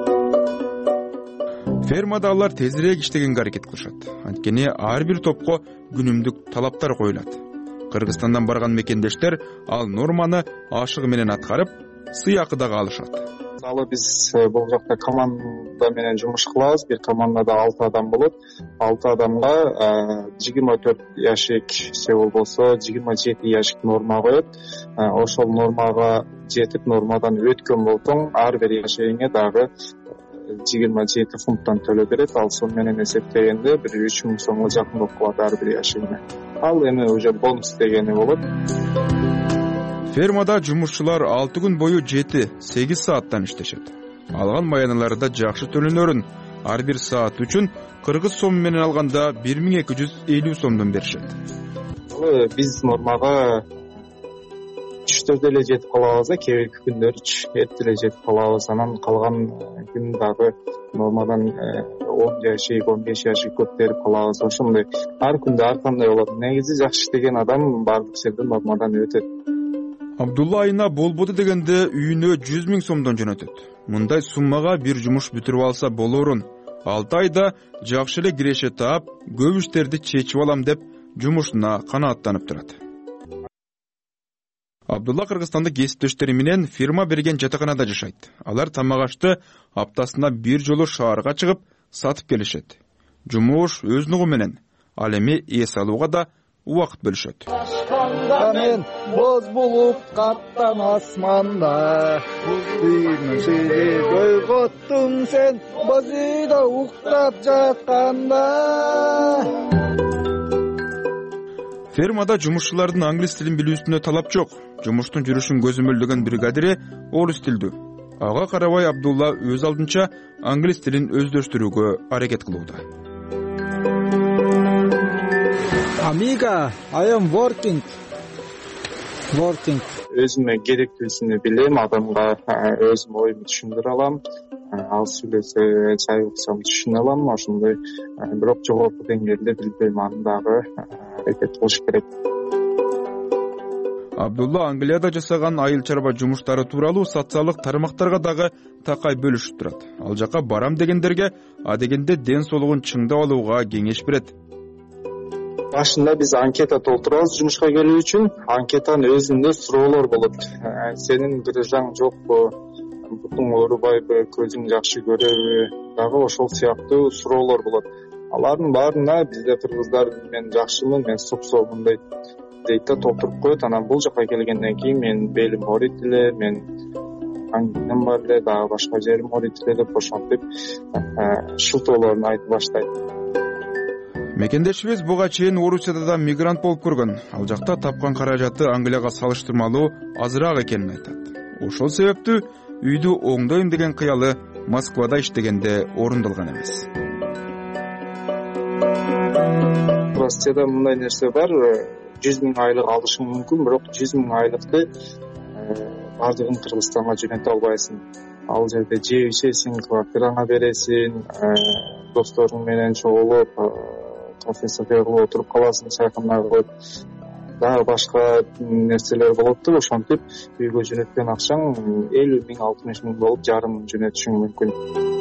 Фермада алар тезирээк иштегенге аракет кылышат. Анткени ар бир топко күнүмдүк талаптар коюлат. Кыргызстандан барган мекендештер ал норманы ашыгы менен аткарып, сыйакы дагы алышат. Мисалы биз бул жакта команда менен жумуш кылабыз. Бир командада алты адам болот. алты адамга жыйырма төрт яшиксе болбосо жыйырма жети яшик норма коет. Ошол нормага жетип, нормадан өткөн болсоң, ар бир яшигиңе дагы жыйырма жети фунттан төлөп берет. Ал сон менен эсептегенде бир үч миң сомго жакын болуп калат ар бир яшигине. Ал эми уже бонус дегени болот. Фермада жумушчулар алты күн бою жети сегиз сааттан иштешет. Алган маяналары да жакшы төлөнөрүн. Ар бир саат үчүн кыргыз сом менен алганда бир миң эки жүз элүү сомдон беришет. Биз нормага түштөрдө эле жетип калабыз, кээ бирки күндөрү эрте эле жетип калабыз. Анан калган күн дагы нормадан он жашик, он беш жашик көтөрүп калабыз. Ошондой ар күндө ар кандай болот. Негизи жакшы иштеген адам бардык жерде нормадан өтөт. Абдулла айына болбоду дегенде үйүнө жүз миң сомдон жөнөтөт. Мындай суммага бир жумуш бүтүрүп алса болорун. алты айда жакшы эле киреше таап, көп иштерди чечип алам деп жумушуна канааттанып турат. Абдулла Кыргызстандык кесиптештери менен фирма берген жатаканада жашайт. Алар тамак ашты аптасына бир жолу шаарга чыгып сатып келишет. Жумуш өз нугу менен. ал эми эс алууга да убакыт бөлүшөт. Мен боз булуп каптан асманда койготтуң сен боз үйдө уктап жатканда. Фермада жумушчулардын англис тилин билүүсүнө талап жок. Жумуштун жүрүшүн көзөмөлдөгөн бригадири орус тилдүү. Ага карабай Абдулла өз алдынча англис тилин өздөштүрүүгө аракет кылууда. Amiga, I am working. Working. Өзүмө керектүүсүнү билем, адамга өзүм оюмду түшүндүрө алам. Ал сүйлөсө чай уксам түшүнө алам, ошондой. Бирок жогорку деңгээлде билбейм, аны дагы аракет кылыш керек. Абдулла Англияда жасаган айыл чарба жумуштары тууралуу социалдык тармактарга дагы такай бөлүшүп турат. Ал жака барам дегендерге адегенде ден соолугун чыңдап алууга кеңеш берет. Башында биз анкета толтурабыз жумушка келүү үчүн. Анкетанын өзүндө суроолор болот. Сенин грыжаң жокпу? Бутуң оорубайбы? Көзүң жакшы көрөбү? Дагы ошол сыяктуу суроолор болот. Алардын баарына бизде кыргыздар мен жакшымын, мен супсоомун дейт. Дейт да толтуруп коет. Анан бул жака келгенден кийин мен белим ооройт эле, мен аңгинем бар эле, дагы башка жерим ооройт эле деп ошентип шылтоолорун айтып баштайт. Мекендешибиз буга чейин Орусияда да мигрант болуп көргөн. Ал жакта тапкан каражаты Англияга салыштырмалуу азыраак экенин айтат. Ошол себептүү үйдү оңдойм деген кыялы Москвада иштегенде орундалган эмес. Россияда мындай нерсе бар, жүз миң айлык алышың мүмкүн, бирок жүз миң айлыкты бардыгын Кыргызстанга жөнөтө албайсың. Ал жерде жеп ичесиң, квартираңа бересиң, досторуң менен чогулуп кафе-сафе кылып отуруп каласың, чайкана кылып, дагы башка нерселер болот да, ошентип үйгө жөнөткөн акчаң элүү миң, алтымыш миң болуп, жарым жөнөтүшүң мүмкүн.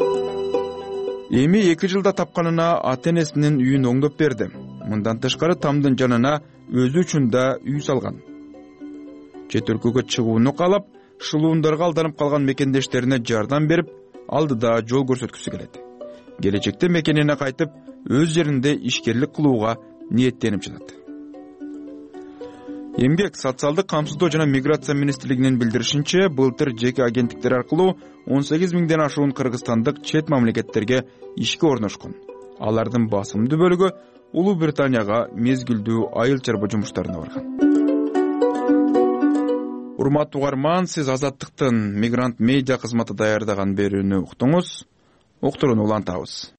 Эми эки жылда тапканына ата-энесинин үйүн оңдоп берди. Мындан тышкары тамдын жанына өзү үчүн да үй салган. Чет өлкөгө чыгууну каалап, шылуундарга алданып калган мекендештерине жардам берип, алдыда жол көрсөткүсү келет. Келечекте мекенине кайтып, өз жеринде ишкерлик кылууга ниеттенип жатат. Эмгек, социалдык камсыздоо жана миграция министрлигинин билдиришинче, былтыр жеке агенттиктер аркылуу он сегиз миңден ашуун кыргызстандык чет мамлекеттерге ишке орношкон. Алардын басымдуу бөлүгү Улуу Британияга мезгилдүү айыл чарба жумуштарына барган. Урматтуу угарман, сиз Азаттыктын мигрант медиа кызматы даярдаган берүүнү уктуңуз. Уктурууну улантабыз.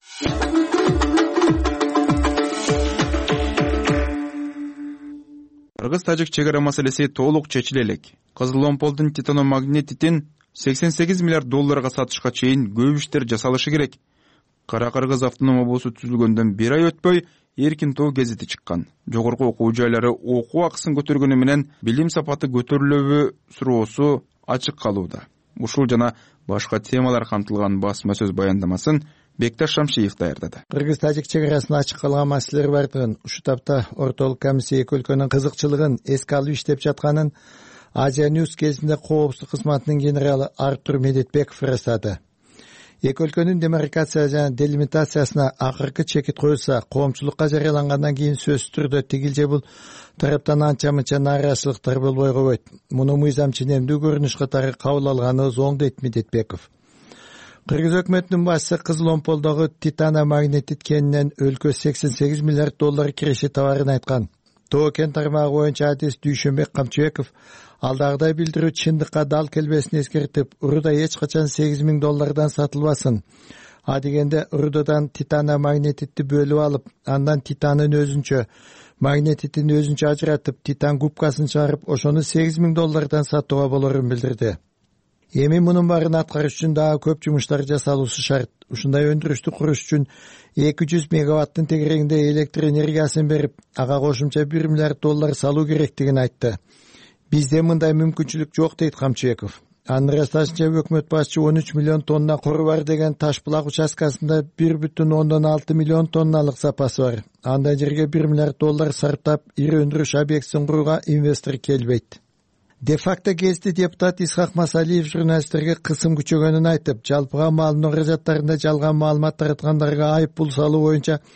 Кыргыз-тажик чегара маселеси толук чечиле элек. Кызыл омполдун титаномагнетитин сексен сегиз миллиард долларга сатышка чейин көп иштер жасалышы керек. Кара Кыргыз автоном обосу түзүлгөндөн бир ай өтпөй Эркин тоо гезити чыккан. Жогорку окуу жайлары окуу акысын көтөргөнү менен билим сапаты көтөрүлөбү суроосу ачык калууда. Ушул жана башка темалар камтылган басма сөз баяндамасын Бекташ Шамшиев даярдады. Кыргыз-тажик чегарасында ачык калган маселелер бардыгын, ушу тапта ортолук комиссия эки өлкөнүн кызыкчылыгын эске алып иштеп жатканын Азия Ньюс кезинде коопсуздук кызматынын генералы Артур Медетбеков ырастады. Эки өлкөнүн демаркация жана делимитациясына акыркы чекит коюлса, коомчулукка жарыялангандан кийин сөзсүз түрдө тигил же бул тараптан анча-мынча нааразычылыктар болбой койбойт. Муну мыйзам ченемдүү көрүнүш катары кабыл алганыбыз оң дейт Медетбеков. Кыргыз өкмөтүнүн башчысы Кызыл омполдогу титаномагнетит кенинен өлкө сексен сегиз миллиард доллар киреше табарын айткан. Тоо кен тармагы боюнча адис Дүйшөнбек Камчыбеков алдагыдай билдирүү чындыкка дал келбесин эскертип, уруда эч качан сегиз миң доллардан сатылбасын. А дегенде урудодан титаномагнетитти бөлүп алып, андан титанын өзүнчө, магнетитин өзүнчө ажыратып, титан губкасын чыгарып, ошону сегиз миң доллардан сатууга болорун билдирди. Эми мунун баарын аткарыш үчүн дагы көп жумуштар жасалуусу шарт. Ушундай өндүрүштү куруш үчүн эки жүз мегаваттын тегерегинде электр энергиясын берип, ага кошумча бир миллиард доллар салуу керектигин айтты. Бизде мындай мүмкүнчүлүк жок дейт Камчыбеков. Анын ырасташынча өкмөт башчы он үч миллион тонна кору бар деген Ташбулак участкасында бир бүтүн ондон алты миллион тонналык запасы бар. Андай жерге бир миллиард доллар сарптап, ири өндүрүш объектисин курууга инвестор келбейт. Де-факто кезди депутат Исхак Масалиев журналисттерге кысым күчөгөнүн айтып, жалпыга маалымат каражаттарында жалган маалымат тараткандарга айып пул салуу боюнча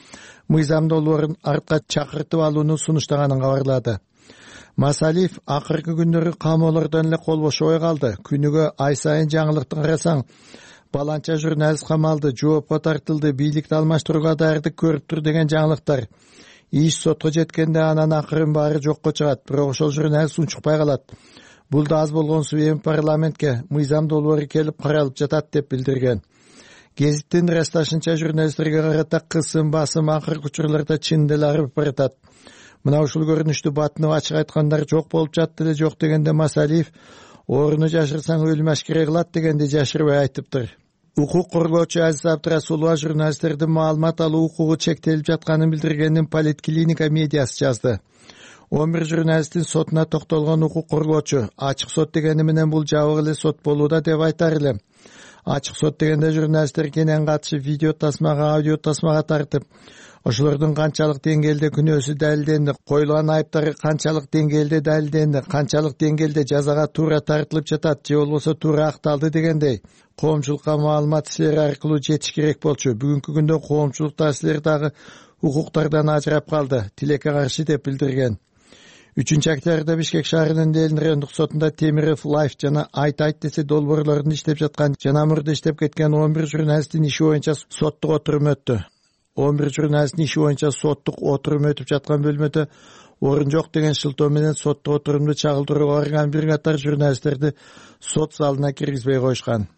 мыйзам долбоорун артка чакыртып алууну сунуштаганын кабарлады. Масалиев акыркы күндөрү камоолордон эле кол бошобой калды. Күнүгө ай сайын жаңылыкты карасаң, баланча журналист камалды, жоопко тартылды, бийликти алмаштырууга даярдык көрүп тур деген жаңылыктар. Иш сотко жеткенде анан акырын баары жокко чыгат, бирок ошол журналист унчукпай калат. Бул да аз болгонсу эми парламентке мыйзам долбоору келип каралып жатат деп билдирген. Гезиттин расташынча журналисттерге карата кысым, басым акыркы учурларда чын деле арып баратат. Мына ушул көрүнүштү батынып ачык айткандар жок болуп жатты эле жок дегенде Масалиев орууну жашырсаң өлүм ашкере кылат дегенди жашырбай айтыптыр. Укук коргоочу Азиз Абдрасулова журналисттердин маалымат алуу укугу чектелип жатканын билдиргенин Политклиника медиасы жазды. он бир журналисттин сотуна токтолгон укук коргоочу ачык сот дегени менен бул жабык эле сот болууда деп айтар элем. Ачык сот дегенде журналисттер кенен катышып видео тасмага, аудио тасмага тартып, ошолордун канчалык деңгээлде күнөөсү далилденди, коюлган айыптары канчалык деңгээлде далилденди, канчалык деңгээлде жазага туура тартылып жатат же болбосо туура акталды дегендей коомчулукка маалымат силер аркылуу жетиш керек болчу. Бүгүнкү күндө коомчулукта силер дагы укуктардан ажырап калды, тилекке каршы деп билдирген. үчүнчү октябрда Бишкек шаарынын Элин райондук сотунда Темиров Лайф жана Айт айт десе долбоорлорунда иштеп жаткан жана мурда иштеп кеткен он бир журналисттин иши боюнча соттук отурум өттү. он бир журналисттин иши боюнча соттук отурум өтүп жаткан бөлмөдө орун жок деген шылтоо менен соттук отурумду чагылдырууга барган бир катар журналисттерди сот залына киргизбей коюшкан.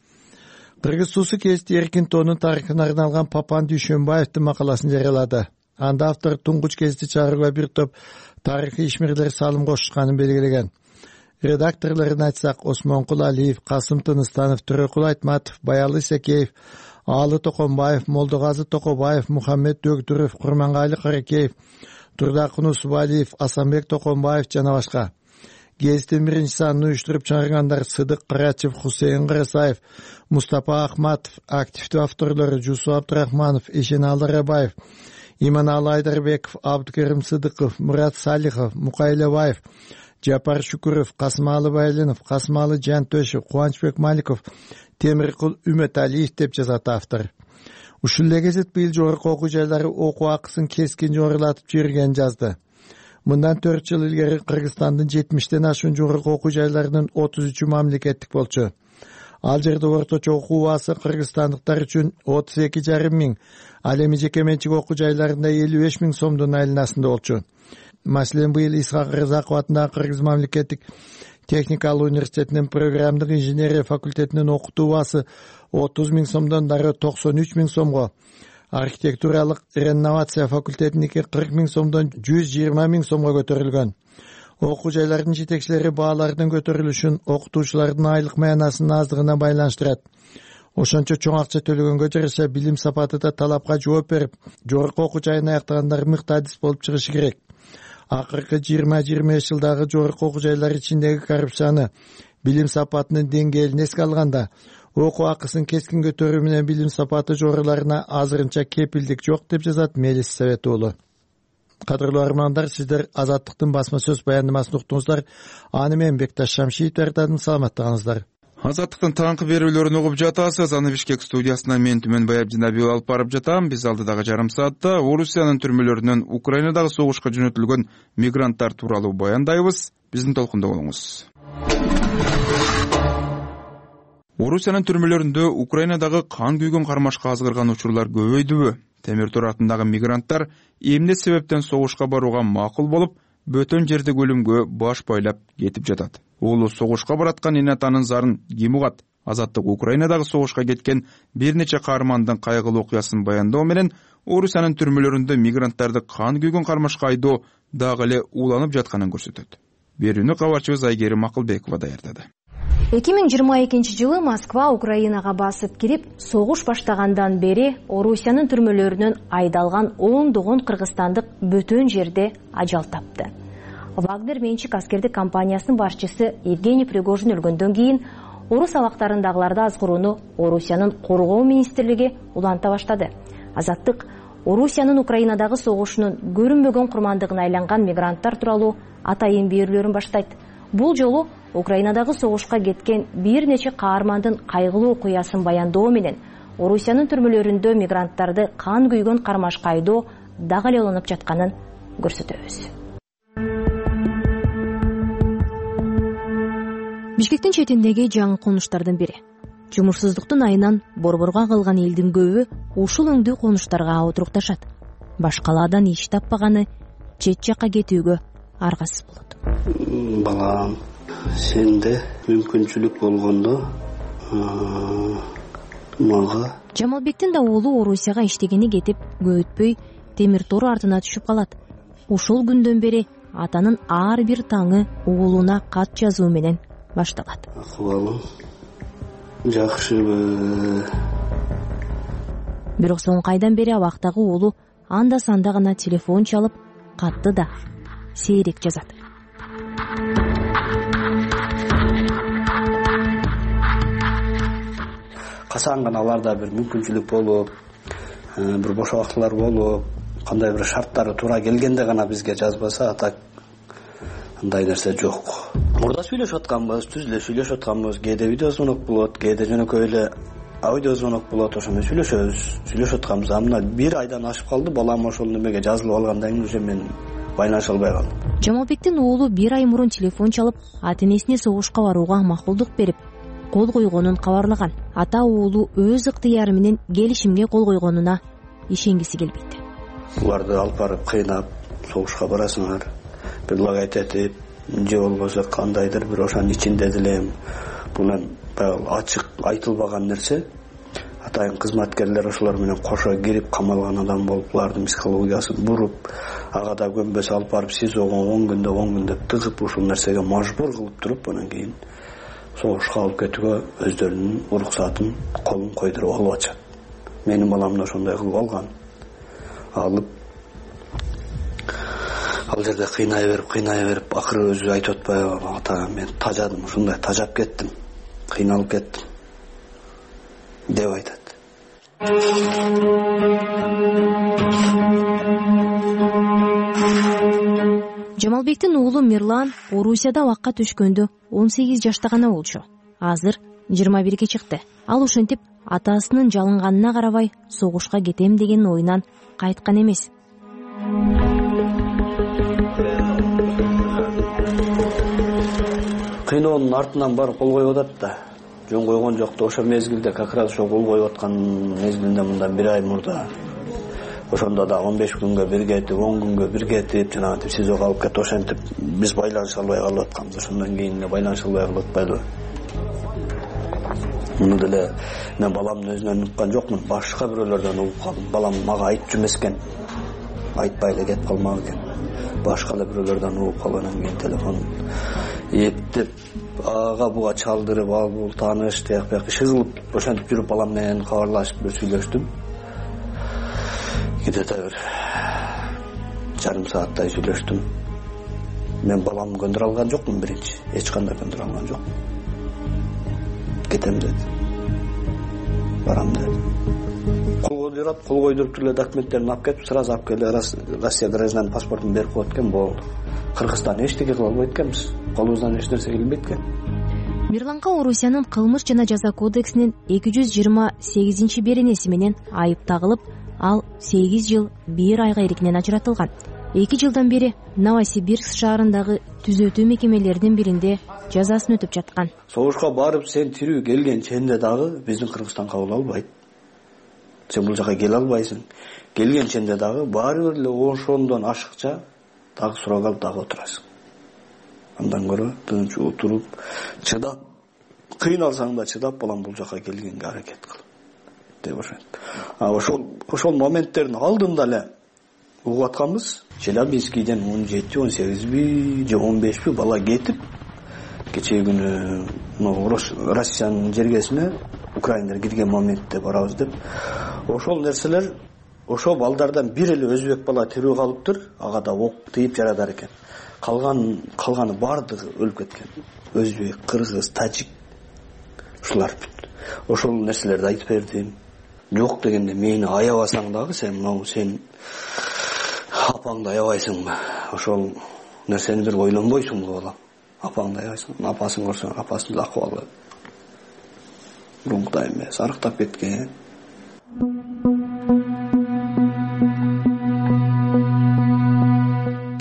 Кыргыз суусу кести эркин тоонун тарыхына арналган Папан Дүйшөнбаевдин макаласын жарыялады. Анда автор туңгуч кезде чыгарууга бир топ тарыхый ишмерлер салым кошушканын белгилеген. Редакторлорун айтсак, Осмонкул Алиев, Касым Тыныстанов, Төрөкул Айтматов, Баялы Исекеев, Аалы Токонбаев, Молдогазы Токобаев, Мухаммед Дөгдүров, Курмангали Каракеев, Турдакын Усубалиев, Асанбек Токонбаев жана башка. Гезиттин биринчи санын уюштуруп чыгаргандар Сыдык Карачев, Хусейин Карасаев, Мустапа Ахматов, активдүү авторлору Жусу Абдурахманов, Эшеналы Рабаев, Иманалы Айдарбеков, Абдыкерим Сыдыков, Мурат Салихов, Мукай Лебаев, Жапар Шукуров, Касымалы Байлинов, Касымалы Жантөшев, Кубанычбек Маликов, Темиркул Үмөталиев деп жазат автор. Ушул эле гезит быйыл жогорку окуу жайлары окуу акысын кескин жогорулатып жиберген жазды. Мындан төрт жыл илгери Кыргызстандын жетимиштен ашуун жогорку окуу жайларынын отуз үчү мамлекеттик болчу. Ал жерде орточо окуу убасы кыргызстандыктар үчүн отуз эки жарым миң, ал эми жеке менчик окуу жайларында элүү беш миң сомдун айланасында болчу. Маселен, быйыл Исхак Рызаков атындагы Кыргыз мамлекеттик техникалык университетинин программдык инженерия факультетинин окутуу убасы отуз миң сомдон дароо токсон үч миң сомго, архитектуралык реновация факультетиники кырк миң сомдон жүз жыйырма миң сомго көтөрүлгөн. Окуу жайлардын жетекчилери баалардын көтөрүлүшүн окутуучулардын айлык маянасынын аздыгына байланыштырат. Ошончо чоң акча төлөгөнгө жараша билим сапаты да талапка жооп берип, жогорку окуу жайын аяктагандар мыктадис болуп чыгышы керек. Акыркы жыйырма жыйырма беш жылдагы жогорку окуу жайлар ичиндеги коррупцияны, билим сапатынын деңгээлин эске алганда, окуу акысын кескин көтөрүү менен билим сапаты жогоруларына азырынча кепилдик жок деп жазат Мелис Совет уулу. Кадырлуу армандар, сиздер Азаттыктын басма сөз баяндамасын уктуңуздар. Аны мен Бекташ Шамшиев даярдадым. Саламаттыгыңыздар. Азаттыктын таңкы берүүлөрүн угуп жатасыз. Аны Бишкек студиясынан мен Түмөнбай Абдинабиев алып барып жатам. Биз алдыдагы жарым саатта Орусиянын түрмөлөрүнөн Украинадагы согушка жөнөтүлгөн мигранттар тууралуу баяндайбыз. Биздин толкунда болуңуз. Орусиянын түрмөлөрүндө Украинадагы кан күйгөн кармашка азгырган учурлар көбөйдүбү? Темир Тор атындагы мигранттар эмне себептен согушка барууга макул болуп, бөтөн жерде өлүмгө баш байлап кетип жатат? Уулу согушка бараткан эне атанын зарын ким угат? Азаттык Украинадагы согушка кеткен бир нече каармандын кайгылуу окуясын баяндоо менен Орусиянын түрмөлөрүндө мигранттарды кан күйгөн кармашка айдоо дагы эле уланып жатканын көрсөтөт. Берүүнү кабарчыбыз Айгерим Акылбекова даярдады. эки миң жыйырма экинчи жылы Москва Украинага басып кирип, согуш баштагандан бери Орусиянын түрмөлөрүнөн айдалган ондогон кыргызстандык бөтөн жерде ажал тапты. Вагнер менчик аскердик компаниясынын башчысы Евгений Пригожин өлгөндөн кийин орус абактарындагыларды азгырууну Орусиянын коргоо министрлиги уланта баштады. Азаттык Орусиянын Украинадагы согушунун көрүнбөгөн курмандыгына айланган мигранттар тууралуу атайын берүүлөрүн баштайт. Бул жолу Украинадагы согушка кеткен бир нече каармандын кайгылуу окуясын баяндоо менен Орусиянын түрмөлөрүндө мигранттарды кан күйгөн кармашка айдоо дагы эле уланып жатканын көрсөтөбүз. Бишкектин четиндеги жаңы конуштардын бири. Жумушсуздуктун айынан борборго калган элдин көбү ушул өңдүү конуштарга отурукташат. Башкалардан иш таппаганы чет жакка кетүүгө аргасыз болот. Балам, сенде мүмкүнчүлүк болгондо мага. Жамалбектин да уулу Орусияга иштегени кетип, көп өтпөй темир тор артына түшүп калат. Ушул күндөн бери атанын ар бир таңы уулуна кат жазуу менен башталат. Акыбалым жакшыбы. Бирок соңку айдан бери абактагы уулу анда санда гана телефон чалып, катты да сейрек жазат. Качан гана аларда бир мүмкүнчүлүк болуп, бир бош убактылар болуп, кандай бир шарттары туура келгенде гана бизге жазбаса, атак андай нерсе жок. Мурда сүйлөшүп атканбыз, түз эле сүйлөшүп атканбыз, кээде видео звонок болот, кээде жөнөкөй эле аудио звонок болот, ошону сүйлөшөбүз, сүйлөшүп атканбыз. Мына бир айдан ашып калды, балам ошол немеге жазылып алгандан кийин уже мен байланыша албай калдым. Жамалбектин уулу бир ай мурун телефон чалып, ата-энесине согушка барууга макулдук берип, кол койгонун кабарлаган. Ата уулу өз ыктыяры менен келишимге кол койгонуна ишенгиси келбейт. Буларды алып барып кыйнап, согушка барасыңар, предлагать этип, же болбосо кандайдыр бир ошонун ичинде деле бул баягы ачык айтылбаган нерсе. Атайын кызматкерлер ошолор менен кошо кирип камалган адам болуп, булардын психологиясын буруп, ага да көнбөсө алып барып сизого он күндө он күн деп тыгып ушул нерсеге мажбур кылып туруп, анан кийин согушка алып кетүүгө өздөрүнүн уруксатын колун койдуруп алып атышат. Менин балам да ошондой кылып алган. Алып ал жерде кыйнай берип, кыйнай берип, акыры өзү айтып атпайбы, ата мен тажадым, ушундай тажап кеттим, кыйналып кеттим деп айтат. Жамалбектин уулу Мирлан Орусияда вакка түшкөндө он сегиз жашта гана болчу. Азыр жыйырма бирге чыкты. Ал ошентип атасынын жалынганына карабай согушка кетем деген оюнан кайткан эмес. Кыйноонун артынан барып кол коюп атат да. Жөн койгон жок да, ошо мезгилде как раз ошо кол коюп аткан мезгилинде мындан бир ай мурда ошондо да он беш күнгө бир кетип, он күнгө бир кетип, жанагынтип сизого алып кетип, ошентип биз байланыша албай калып атканбыз. Ошондон кийин эле байланыша албай калып атпайлыбы. Муну деле мен баламдын өзүнөн уккан жокмун, башка бирөөлөрдөн угуп калдым. Балам мага айтчу эмес экен, айтпай эле кетип калмак экен. Башка эле бирөөлөрдөн угуп калгандан кийин телефон эптеп ага буга чалдырып, ал бул тааныш тияк бияк иши кылып, ошентип жүрүп балам менен кабарлашып бир сүйлөштүм. Где-то бир жарым сааттай сүйлөштүм. Мен баламды көндүрө алган жокмун биринчи, эч кандай көндүрө алган жок. Кетем деди. Барам деди. Кол койдурат, кол койдуруп эле документтерин алып кетип, сразу алып келе Россия гражданин паспортун берип коет экен, болду. Кыргызстан эчтеке кыла албайт экенбиз. Колубуздан эч нерсе келбейт экен. Мирланга Орусиянын кылмыш жана жаза кодексинин эки жүз жыйырма сегизинчи беренеси менен айып тагылып, ал сегиз жыл бир айга эркинен ажыратылган. эки жылдан бери Новосибирск шаарындагы түзөтүү мекемелеринин биринде жазасын өтүп жаткан. Согушка барып сен тирүү келген ченде дагы биздин Кыргызстан кабыл албайт. Сен бул жака келе албайсың. Келген ченде дагы баары бир эле ошондон ашыкча дагы сурап алып дагы отурасың. Андан көрө тынч отуруп, чыдап, кыйналсаң да чыдап балам бул жака келгенге аракет кыл деп ошентип. А ошол ошол моменттердин алдында эле угуп атканбыз. Челябинскийден он жети он сегизби же он бешпи бала кетип, кечээ күнү Россиянын жергесине украиндер кирген моментте барабыз деп. Ошол нерселер, ошол балдардан бир эле өзбек бала тирүү калыптыр, ага да ок тыйып жарадар экен. Калган калганы бардыгы өлүп кеткен. Өзбек, кыргыз, тажик ушулар бүт. Ошол нерселерди айтып бердим. Жок дегенде мени аябасаң дагы сен мына сен апаңды аябайсыңбы? Ошол нерсени бир ойлонбойсуңбу балам? Апаңды аябайсың, апасын көрсөң, апасынын акыбалы мурункудай эмес, арыктап кеткен.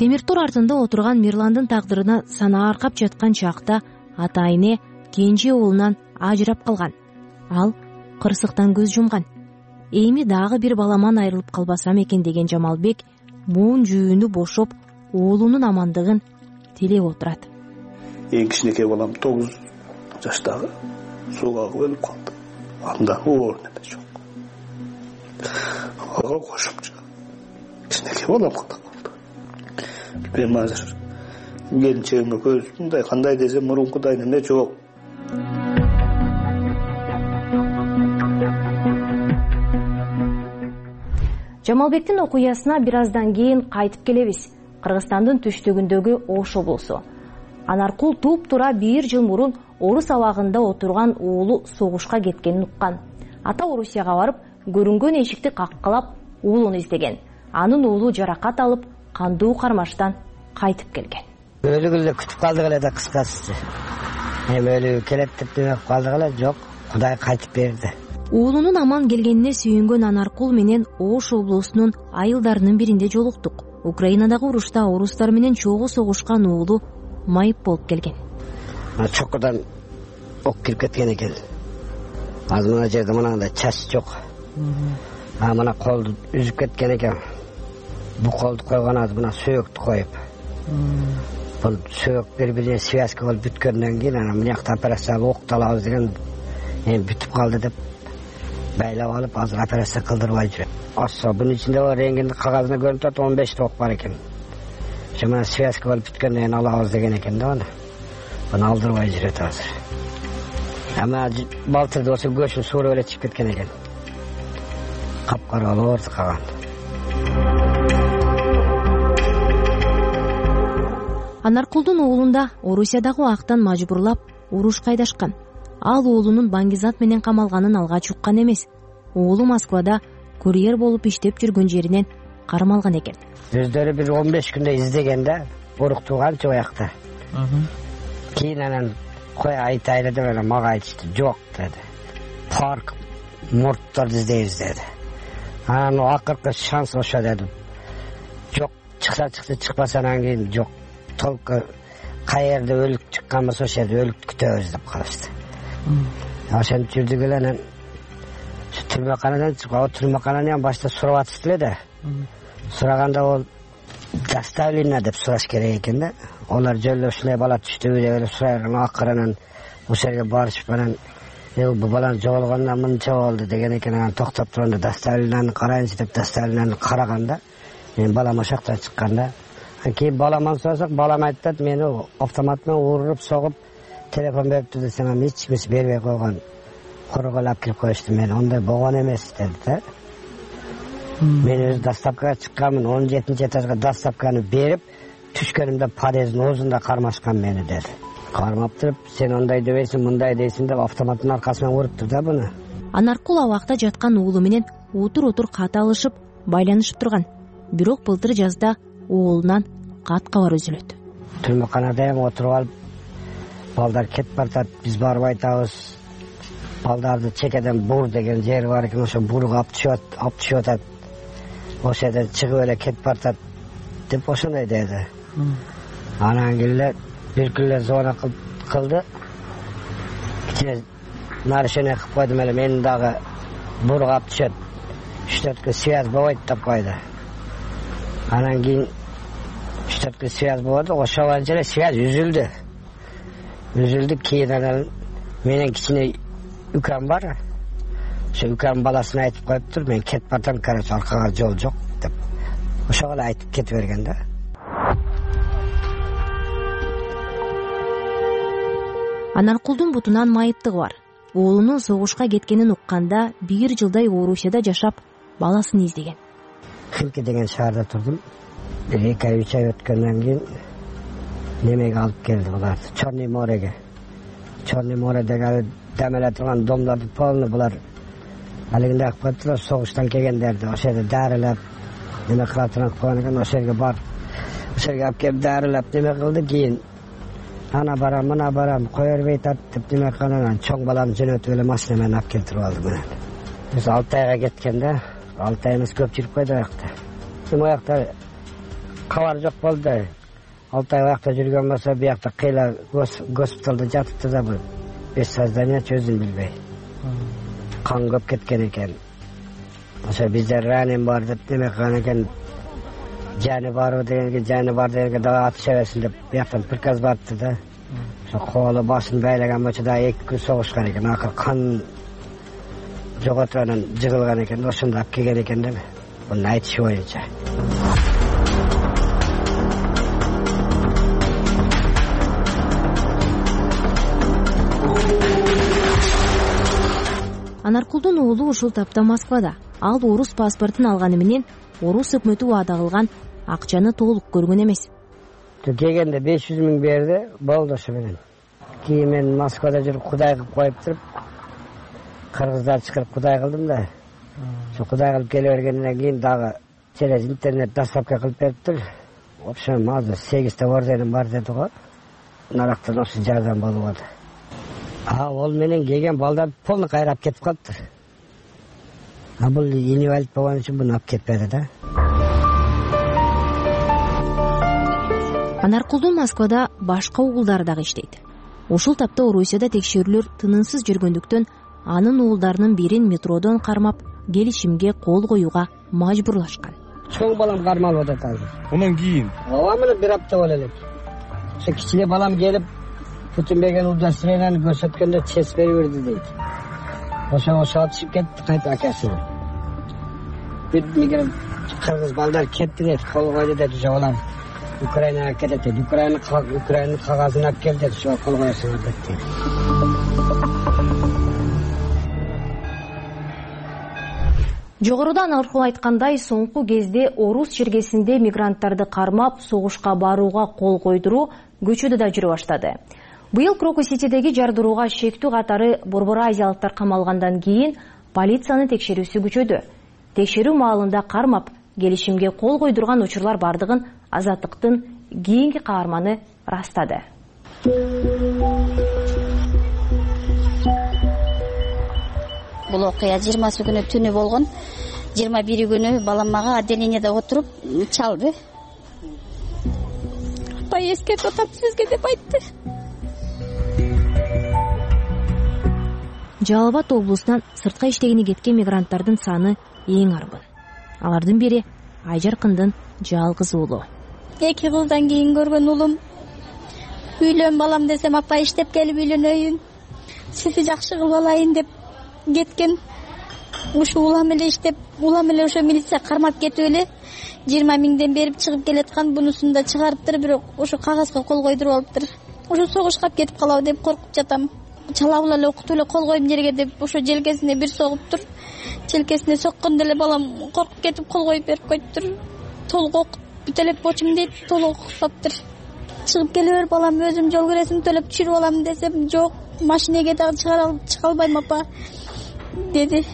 темир тор артында отурган Мирландын тагдырына санаа аркап жаткан чакта атайыне кенже уулунан ажырап калган. Ал кырсыктан көз жумган. Эми дагы бир баламан айрылып калбасам экен деген Жамалбек буун жүүнү бошоп, уулунун амандыгын тилеп отурат. Эң кичинекей балам тогуз жаштагы сууга агып өлүп калды. Анда оор неме жок. Ага кошумча кичинекей балам калды. Мен азыр келинчегимге көз мындай кандай десем мурункудай неме жок. Жамалбектин окуясына бир аздан кийин кайтып келебиз. Кыргызстандын түштүгүндөгү Ош облусу. Анаркул туп-тура бир жыл мурун орус абагында отурган уулу согушка кеткенин уккан. Ата Орусияга барып, көрүнгөн эшикти каккалап уулун издеген. Анын уулу жаракат алып, кандуу кармаштан кайтып келген. Өлүгүлө күтүп калдык эле да кыскасы. Эми өлүгү келет деп демек калдык эле, жок, Кудай кайтып берди. Уулунун аман келгенине сүйүнгөн Анаркул менен Ош облусунун айылдарынын биринде жолуктук. Украинадагы урушта орустар менен чогуу согушкан уулу майып болуп келген. Чокудан ок кирип кеткен экен. Азыр мына жерде мынандай чач жок. А мына колду үзүп кеткен экен. Бу колду койгон азыр мына сөөктү коюп. Бул сөөк бири-бирине связка болуп бүткөндөн кийин анан мына жакта операцияга окталабыз деген эми бүтүп калды деп байлап алып азыр операция кылдырбай жүрөт. Assa bunun içinde o rengin kağızına görüntü tutup on beş tok var eken. Şimdi связка болуп бүткөндөн кийин алабыз деген экен да аны. Bunu aldırбай жүрөт азыр. Ama балтырда болсо көчүн сууруп эле чыгып кеткен экен. Капкара болуп калган. Анаркулдун уулунда Орусиядагы актан мажбурлап уруш кайдашкан. Ал уулунун баңгизат менен камалганын алгач уккан эмес. Уулу Москвада курьер болуп иштеп жүргөн жеринен кармалган экен. Өздөрү бир он беш күндө издегенде уруктуган жоякта. Кийин анан кой айтайлы деп анан мага айтышты. Жок деди. Парк мурттарды издейбиз деди. Анан акыркы шанс ошо деди. Жок, чыкса чыкты, чыкпаса анан кийин жок. Толку каерде өлүк чыккан болсо ошол жерде өлүк күтөбүз деп калышты. Ошентип жүрдүк эле анан түрмөканадан чыгып, түрмөкананы башта сурап атышты эле да. Сураганда ол доставлена деп сураш керек экен да. Олар жолдо ушундай бала түштүбү деп эле сураган акырынан ошол жерге барышып анан бул баланын жоголгонунан мынча болду деген экен. Анан токтоп турганда доставленаны карайынчы деп доставленаны караганда мен балам ошол жактан чыкканда кийин баламан сурасак балам айтат мени автомат менен уруп согуп телефон бериптир десем анан эч кимиси бербей койгон. Корголап кирип коюшту, мен ондай болгон эмес деди да. Мен өз доставкага чыкканмын, он жетинчи этажга доставканы берип, түшкөнүмдө подъездин оозунда кармашкан мени деди. Кармап туруп, сен ондай дебейсиң, мындай дейсиң деп автоматтын аркасынан урупту да буну. Анаркул абакта жаткан уулу менен утур-утур кат алышып, байланышып турган. Бирок былтыр жазда уулунан кат кабар үзүлөт. Түрмөканада эми отуруп алып, балдар кетип баратат, биз барып айтабыз. Балдарды чекеден бур деген жери бар экен, ошо бурга алып түшүп алып түшүп атат. Ошол жерден чыгып эле кетип баратат деп ошондой деди. Анан кийин бир күнү звонок кылды. Кичине нарушение кылып койдум эле, мени дагы бурга алып түшөт. үч төрт күн связь болбойт деп койду. Анан кийин үч төрт күн связь болду, ошол боюнча эле связь үзүлдү. Үзүлдү, кийин анан менен кичине үкем бар. Ошо үкем баласына айтып коюптур, мен кетип бартам, короче, аркага жол жок деп. Ошого эле айтып кетип берген да. Анаркулдун бутунан майыптыгы бар. Уулунун согушка кеткенин укканда бир жылдай Орусияда жашап, баласын издеген. Хилки деген шаарда турдум. Бир эки ай үч ай өткөндөн кийин немеге алып келди булар. Чорный мореге. Чорный моредеги демеле турган домдорду полный булар алигинде алып коюптур, согуштан келгендерди ошол жерде дарылап неме кылып турган койгон экен. Ошол жерге барып, ошол жерге алып келип дарылап неме кылды. Кийин ана барам, мына барам, кое бербей тат деп неме кылган. Чоң баланы жөнөтүп эле машина менен алып келтирип алды менен. Биз алты айга кеткенде, алты ай эмес көп жүрүп койду аякта. Эми аякта кабар жок болду. алты ай убакта жүргөн болсо биякта кыйла госпиталда жатыпты да бул беш сознаниячы өзүн билбей кан көп кеткен экен. Ошо биздер ранен бар деп неме кылган экен. Жаны барбы дегенге жаны бар дегенге дагы атыша берсин деп бияктан приказ барыпты да. Ошо колу башын байлаган болчу да эки күн согушкан экен. Акыр кан жоготуп анан жыгылган экен. Ошондо алып келген экен деп бунун айтышы боюнча. Анаркулдун уулу ушул тапта Москвада. Ал орус паспортун алганы менен орус өкмөтү ваада кылган акчаны толук көргөн эмес. Келгенде беш жүз миң берди, болду ошо менен. Кийин мен Москвада жүрүп кудай кылып коюп туруп, кыргыздар чакырып кудай кылдым да. Ошо кудай кылып келе бергенден кийин дагы через интернет доставка кылып бериптир. В общем, азыр сегизте орденим бар деди го. Нарактан ошо жардам болуп атат. А ол менен келген балдар полный кайрап кетип калыптыр. А бул инвалид болгон үчүн буну алып кетпеди да. Анаркулдун Москвада башка уулдары дагы иштейт. Ушул тапта Орусияда текшерүүлөр тынымсыз жүргөндүктөн анын уулдарынын бирин метродон кармап келишимге кол коюуга мажбурлашкан. Чоң балам кармалып атат азыр. Онон кийин ооба мына бир апта боло элек. Ошо кичине балам келип бүтүнбеген удостоверияны көрсөткөндө честь берип берди дейт. Ошо ошо атышып кетти кайта акасы. Бүтмегер кыргыз балдар кетти дейт, кол койду дейт, ошо балам Украинага кетет дейт. Украина Украинанын кагазын алып кел дейт, ошо кол коесуңар дейт. Жогоруда Анаркул айткандай, соңку кезде орус чергесинде мигранттарды кармап, согушка барууга кол койдуруу көчөдө да жүрө баштады. Быйыл Крокус-Ситидеги жардырууга шектүү катары борбор азиялыктар камалгандан кийин полициянын текшерүүсү күчөдү. Текшерүү маалында кармап, келишимге кол койдурган учурлар бардыгын Азаттыктын кийинки каарманы ырастады. Бул окуя жыйырмасы күнү түнү болгон. жыйырма бири күнү балам мага отделениеде отуруп чалды. Апай эскертип атам сизге деп айтты. Жалал Абад облусунан сыртка иштегени кеткен мигранттардын саны эң арбын. Алардын бири Айжаркындын жалгыз уулу. Эки кыздан кийин көргөн уулум. Үйлөн балам десем, апа иштеп келип үйлөнөйүн. Сизди жакшы кылып алайын деп кеткен. Ушу улам эле иштеп, улам эле ошо милиция кармап кетип эле жыйырма миңден берип чыгып келаткан, бунусун да чыгарыптыр, бирок ошо кагазга кол койдуруп алыптыр. Ошо согушка кетип калабы деп коркуп жатам. Чалабыл эле окутуп эле кол коюп жерге деп ошо желкесине бир согуптур. Желкесине соккондо эле балам коркуп кетип кол коюп берип коюптур. Толук окуп бүт элек бочум дейт, толук окутаптыр. Чыгып келе бер балам, өзүм жол киресин төлөп түшүрүп алам десем, жок, машинеге дагы чыгара чыга албайм апа деди.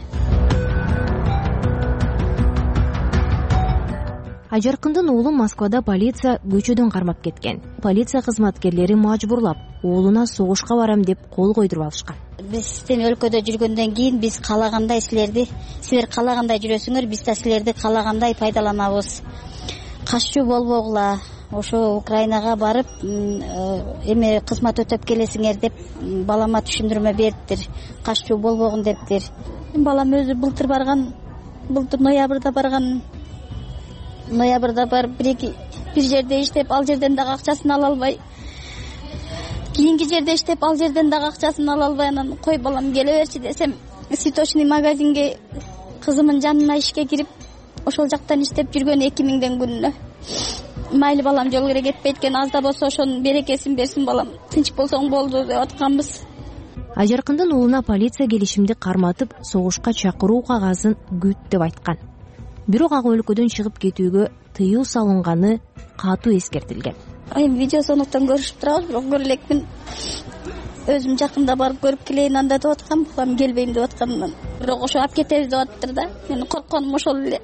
Айжаркындын уулу Москвада полиция көчөдөн кармап кеткен. Полиция кызматкерлери мажбурлап, уулуна согушка барам деп кол койдуруп алышкан. Биздин өлкөдө жүргөндөн кийин биз каалагандай силерди, силер каалагандай жүрөсүңөр, биз да силерди каалагандай пайдаланабыз. Каччу болбогула, ошо Украинага барып, эме кызмат өтөп келесиңер деп балама түшүндүрмө бериптир. Каччу болбогун дептир. Балам өзү былтыр барган, былтыр ноябрда барган. Ноябрда барып бир бир жерде иштеп, ал жерден дагы акчасын ала албай. Кийинки жерде иштеп, ал жерден дагы акчасын ала албай, анан кой балам келе берчи десем, цветочный магазинге кызымын жанына ишке кирип, ошол жактан иштеп жүргөн эки миңден күнүнө. Майли балам жол кире кетпейт экен, аз да болсо ошонун берекесин берсин балам, тынч болсоң болду деп атканбыз. Айжаркындын уулуна полиция келишимди карматып, согушка чакыруу кагазын күт деп айткан. Бирок ага өлкөдөн чыгып кетүүгө тыюу салынганы катуу эскертилген. Айым видеосоноктон көрүшүп турабыз, бирок көрө элекмин. Өзүм жакында барып көрүп келейин анда деп аткам, балам келбейм деп аткандан. Бирок ошо алып кетебиз деп аттыр да. Мен коркконум ошол эле.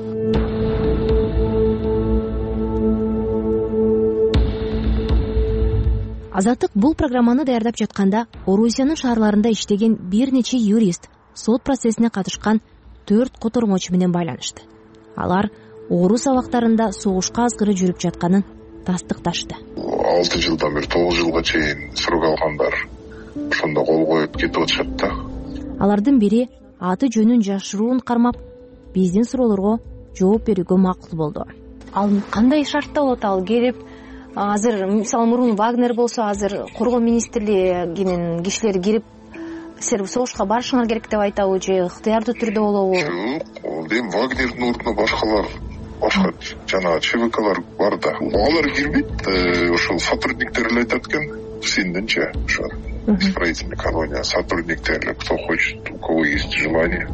Азаттык бул программаны даярдап жатканда Орусиянын шаарларында иштеген бир нече юрист сот процессине катышкан төрт котормочу менен байланышты. Алар орус абактарында согушка азгыры жүрүп жатканын тастыкташты. алты жылдан бери тогуз жылга чейин срок алгандар ошондо кол коюп кетип атышат да. Алардын бири аты жөнүн жашыруун кармап, биздин суроолорго жооп берүүгө макул болду. Ал кандай шартта болот? Ал келип, азыр мисалы мурун Вагнер болсо, азыр коргоо министрлигинин кишилери кирип, силер согушка барышыңар керек деп айтабы же ыктыярдуу түрдө болобу? Жок, эми Вагнердин ордуна башкалар, башка жана ЧВКлар бар да. Алар кирбейт, ошол сотрудниктер эле айтат экен, синдинче, ошо исправительная колония, сотрудниктер, кто хочет, у кого есть желание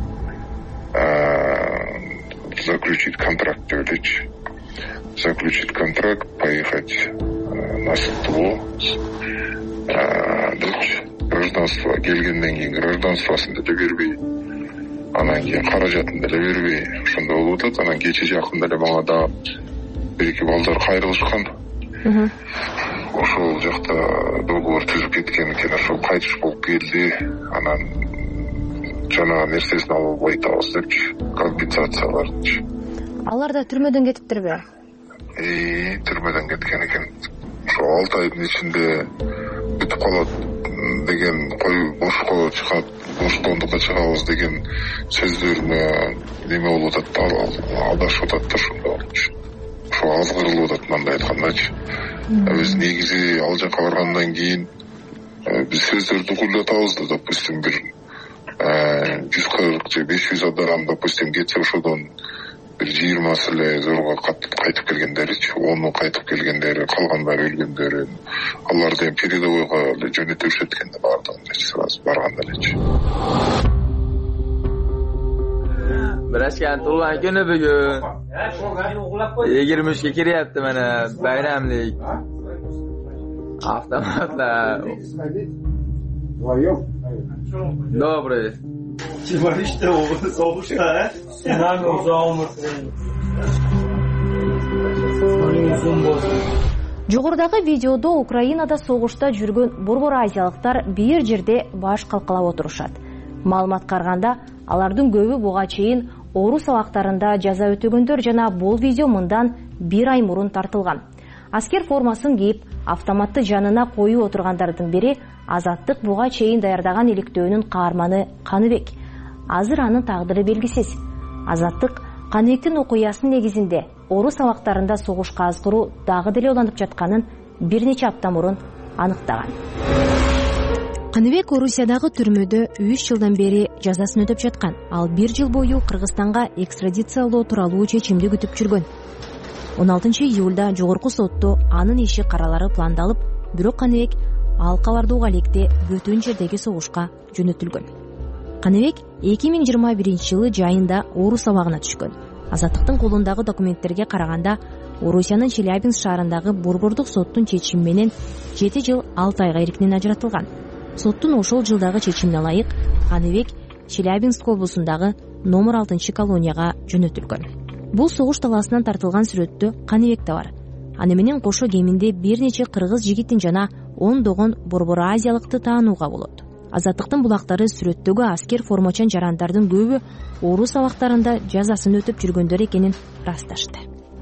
заключить контракт деп элечи. Заключить контракт, поехать на СТО, депчи. Гражданство келгенден кийин гражданствосын деле бербей, анан кийин каражатын деле бербей, ошондой болуп атат. Анан кече жакында эле мага да бир-эки балдар кайрылышкан. Ошол жакта договор түзүп кеткен экен, ошол кайтыш болуп келди. Анан жана нерсесин алып айтабыз депчи, компенсацияларды. Алар да түрмөдөн кетиптерби? И түрмөдөн кеткен экен. Ошо алты айдын ичинде бүтүп калат деген, кой бошко чыгат, боштондукка чыгабыз деген сөздөрүнө неме болуп атат да, адашып атат да ошондо. Ошо азгырылып атат мындай айткандачы. Биз негизи ал жака баргандан кийин биз сөздөрдү угулатабыз да, допустим, бир жүз кырк же беш жүз адам, допустим, кетсе ошодон бир жыйырмасы эле зорго кайтып келгендеричи, ону кайтып келгендери, калгандары өлгөндөрү, аларды эми передовойго эле жөнөтүшөт экен да, баардыгын сразу барганда элечи. Birashgan tug'ilgan kuni bugun. yigirma uchga kiryapti mana bayramlik. Avtomatlar. Добрый. Чебариште soğuşta, Sinan uzağı umurtlayın. Жогорудагы видеодо Украинада согушта жүргөн борбор азиялыктар бир жерде баш калкалап отурушат. Маалымат караганда, алардын көбү буга чейин орус абактарында жаза өтөгөндөр жана бул видео мындан бир ай мурун тартылган. Аскер формасын кийип, автоматты жанына коюп отургандардын бири Азаттык буга чейин даярдаган иликтөөнүн каарманы Каныбек. Азыр анын тагдыры белгисиз. Азаттык Каныбектин окуясынын негизинде орус абактарында согушка азгыруу дагы деле уланып жатканын бир нече апта мурун аныктаган. Каныбек Орусиядагы түрмөдө үч жылдан бери жазасын өтөп жаткан. Ал бир жыл бою Кыргызстанга экстрадициялоо тууралуу чечимди күтүп жүргөн. он алтынчы июлда жогорку сотто анын иши каралары пландалып, бирок Каныбек ал кабардуу электе бөтөн жердеги согушка жөнөтүлгөн. Каныбек эки миң жыйырма биринчи жылы жайында орус абагына түшкөн. Азаттыктын колундагы документтерге караганда, Орусиянын Челябинск шаарындагы борбордук соттун чечими менен жети жыл алты айга эркинен ажыратылган. Соттун ошол жылдагы чечимине ылайык Каныбек Челябинск облусундагы номер алтынчы колонияга жөнөтүлгөн. Бул согуш талаасынан тартылган сүрөттө Каныбек да бар. Аны менен кошо кеминде бир нече кыргыз жигитин жана ондогон борбор азиялыкты таанууга болот. Азаттыктын булактары сүрөттөгү аскер формачан жарандардын көбү орус абактарында жазасын өтөп жүргөндөр экенин ырасташты.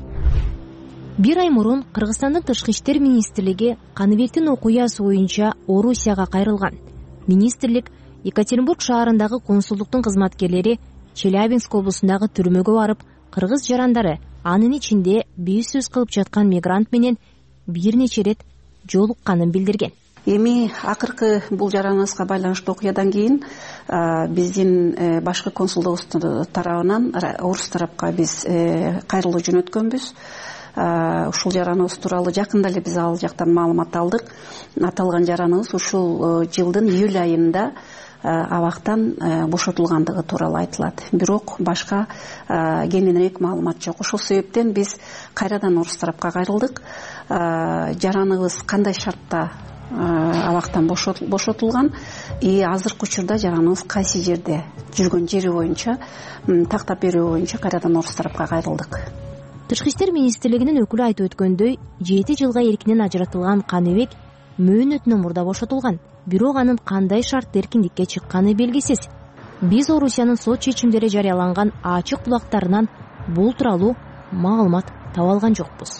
Бир ай мурун Кыргызстандын Тышкы иштер министрлиги Каныбектин окуясы боюнча Орусияга кайрылган. Министрлик Екатеринбург шаарындагы консулдуктун кызматкерлери Челябинск облусундагы түрмөгө барып, кыргыз жарандары анын ичинде бейсөз кылып жаткан мигрант менен бир нече ирет жолукканын билдирген. Эми акыркы бул жараныбызга байланыштуу окуядан кийин биздин башкы консулдугубуз тарабынан орус тарапка биз кайрылуу жөнөткөнбүз. Ушул жараныбыз тууралуу жакында эле биз ал жактан маалымат алдык. Аталган жараныбыз ушул жылдын июль айында абактан бошотулгандыгы тууралуу айтылат. Бирок башка кеңирээк маалымат жок. Ошол себептен биз кайрадан орус тарапка кайрылдык. Жараныбыз кандай шартта абактан бошотулган и азыркы учурда жараныбыз кайсы жерде жүргөн жери боюнча тактап берүү боюнча кайрадан орус тарапка кайрылдык. Тышкы иштер министрлигинин өкүлү айтып өткөндөй, жети жылга эркинен ажыратылган Каныбек мөөнөтүнөн мурда бошотулган. Бирок анын кандай шарт эркиндикке чыкканы белгисиз. Биз Орусиянын сот чечимдери жарыяланган ачык булактарынан бул тууралуу маалымат таба алган жокпуз.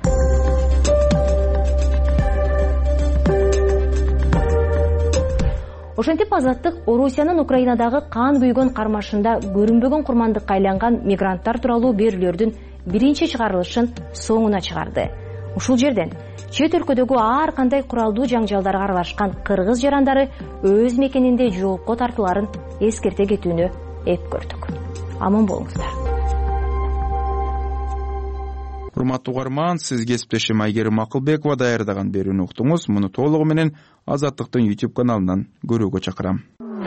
Ошентип Азаттык Орусиянын Украинадагы кан күйгөн кармашында көрүнбөгөн курмандыкка айланган мигранттар тууралуу берүүлөрдүн биринчи чыгарылышын соңуна чыгарды. Ушул жерден чет өлкөдөгү ар кандай куралдуу жаңжалдарга аралашкан кыргыз жарандары өз мекенинде жоопко тартыларын эскерте кетүүнү эп көрдүк. Аман болуңуздар. Урматтуу угарман, сиз кесиптешим Айгерим Акылбекова даярдаган берүүнү уктуңуз. Муну толугу менен Азаттыктын YouTube каналынан көрүүгө чакырам.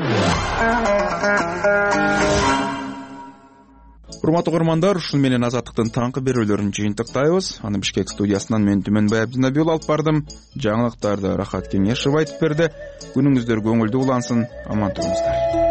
Урматтуу угармандар, ушун менен Азаттыктын таңкы берүүлөрүн жыйынтыктайбыз. Аны Бишкек студиясынан мен Түмөнбай Абдинабиул алып бардым. Жаңылыктарды Рахат Кеңешев айтып берди. Күнүңүздөр көңүлдүү улансын. Аман туруңуздар.